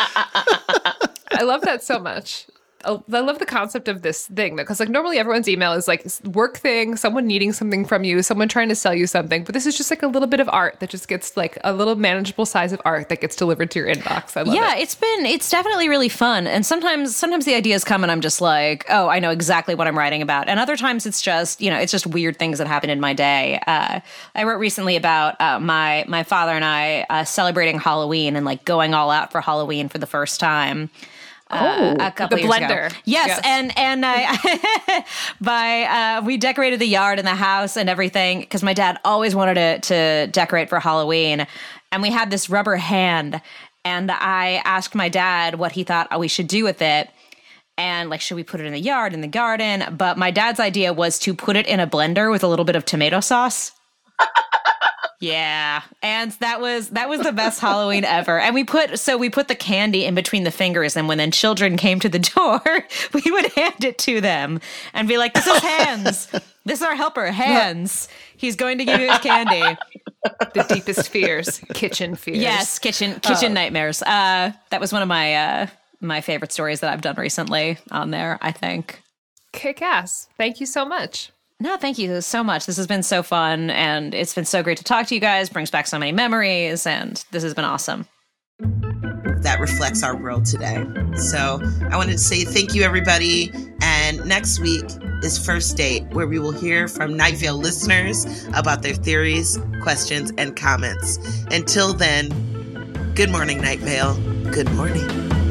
I love that so much. I love the concept of this thing because like normally everyone's email is like work thing, someone needing something from you, someone trying to sell you something. But this is just like a little bit of art that just gets like a little manageable size of art that gets delivered to your inbox. I love yeah, it. it's been, it's definitely really fun. And sometimes, sometimes the ideas come and I'm just like, oh, I know exactly what I'm writing about. And other times it's just, you know, it's just weird things that happen in my day. Uh, I wrote recently about uh, my, my father and I uh, celebrating Halloween and like going all out for Halloween for the first time. Uh, oh, a couple the years blender. Ago. Yes, yes, and and I by uh, we decorated the yard and the house and everything because my dad always wanted to to decorate for Halloween, and we had this rubber hand, and I asked my dad what he thought we should do with it, and like should we put it in the yard, in the garden? But my dad's idea was to put it in a blender with a little bit of tomato sauce. Yeah, and that was that was the best Halloween ever. And we put so we put the candy in between the fingers, and when then children came to the door, we would hand it to them and be like, "This is Hans. This is our helper, Hans. He's going to give you his candy." The deepest fears, kitchen fears. Yes, kitchen kitchen oh. nightmares. Uh, that was one of my uh, my favorite stories that I've done recently on there. I think. Kick ass! Thank you so much. No, thank you so much. This has been so fun, and it's been so great to talk to you guys. Brings back so many memories, and this has been awesome. That reflects our world today. So I wanted to say thank you, everybody. And next week is First Date, where we will hear from Night Vale listeners about their theories, questions, and comments. Until then, good morning, Night Vale. Good morning.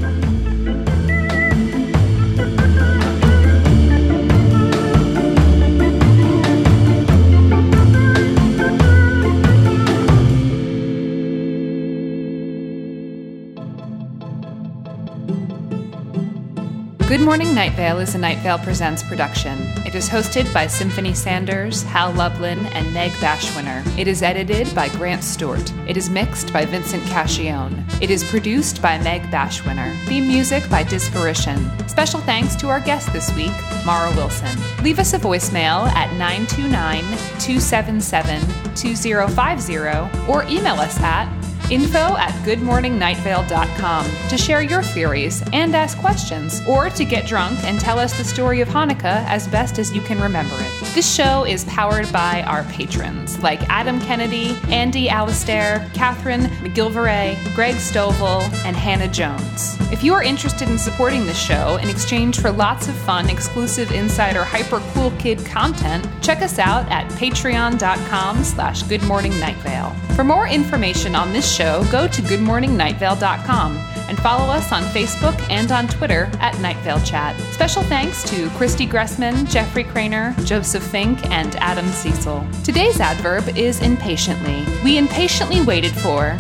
Good Morning Night Vale is a Night Vale Presents production. It is hosted by Symphony Sanders, Hal Lublin, and Meg Bashwinner. It is edited by Grant Stewart. It is mixed by Vincent Cascione. It is produced by Meg Bashwinner. Theme music by Disparition. Special thanks to our guest this week, Mara Wilson. Leave us a voicemail at nine two nine, two seven seven, two zero five zero or email us at info at good morning night vale dot com to share your theories and ask questions, or to get drunk and tell us the story of Hanukkah as best as you can remember it. This show is powered by our patrons, like Adam Kennedy, Andy Alistair, Catherine McGilvray, Greg Stovall, and Hannah Jones. If you are interested in supporting the show in exchange for lots of fun, exclusive insider, hyper cool kid content, check us out at patreon.com slash goodmorningnightVale. For more information on this show, go to good morning night vale dot com and follow us on Facebook and on Twitter at Night Vale Chat. Special thanks to Christy Gressman, Jeffrey Craner, Joseph Fink, and Adam Cecil. Today's adverb is impatiently. We impatiently waited for...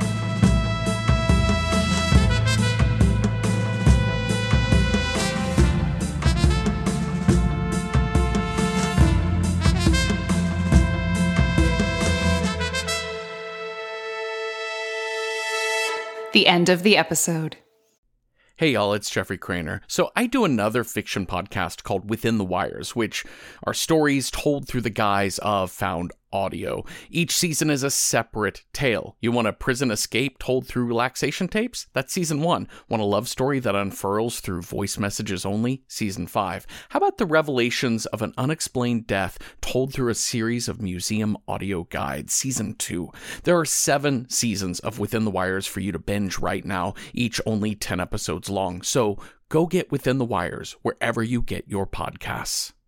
The end of the episode. Hey y'all, it's Jeffrey Craner. So I do another fiction podcast called Within the Wires, which are stories told through the guise of found audio. Each season is a separate tale. You want a prison escape told through relaxation tapes? That's season one. Want a love story that unfurls through voice messages only? Season five. How about the revelations of an unexplained death told through a series of museum audio guides? Season two. There are seven seasons of Within the Wires for you to binge right now, each only ten episodes long. So go get Within the Wires wherever you get your podcasts.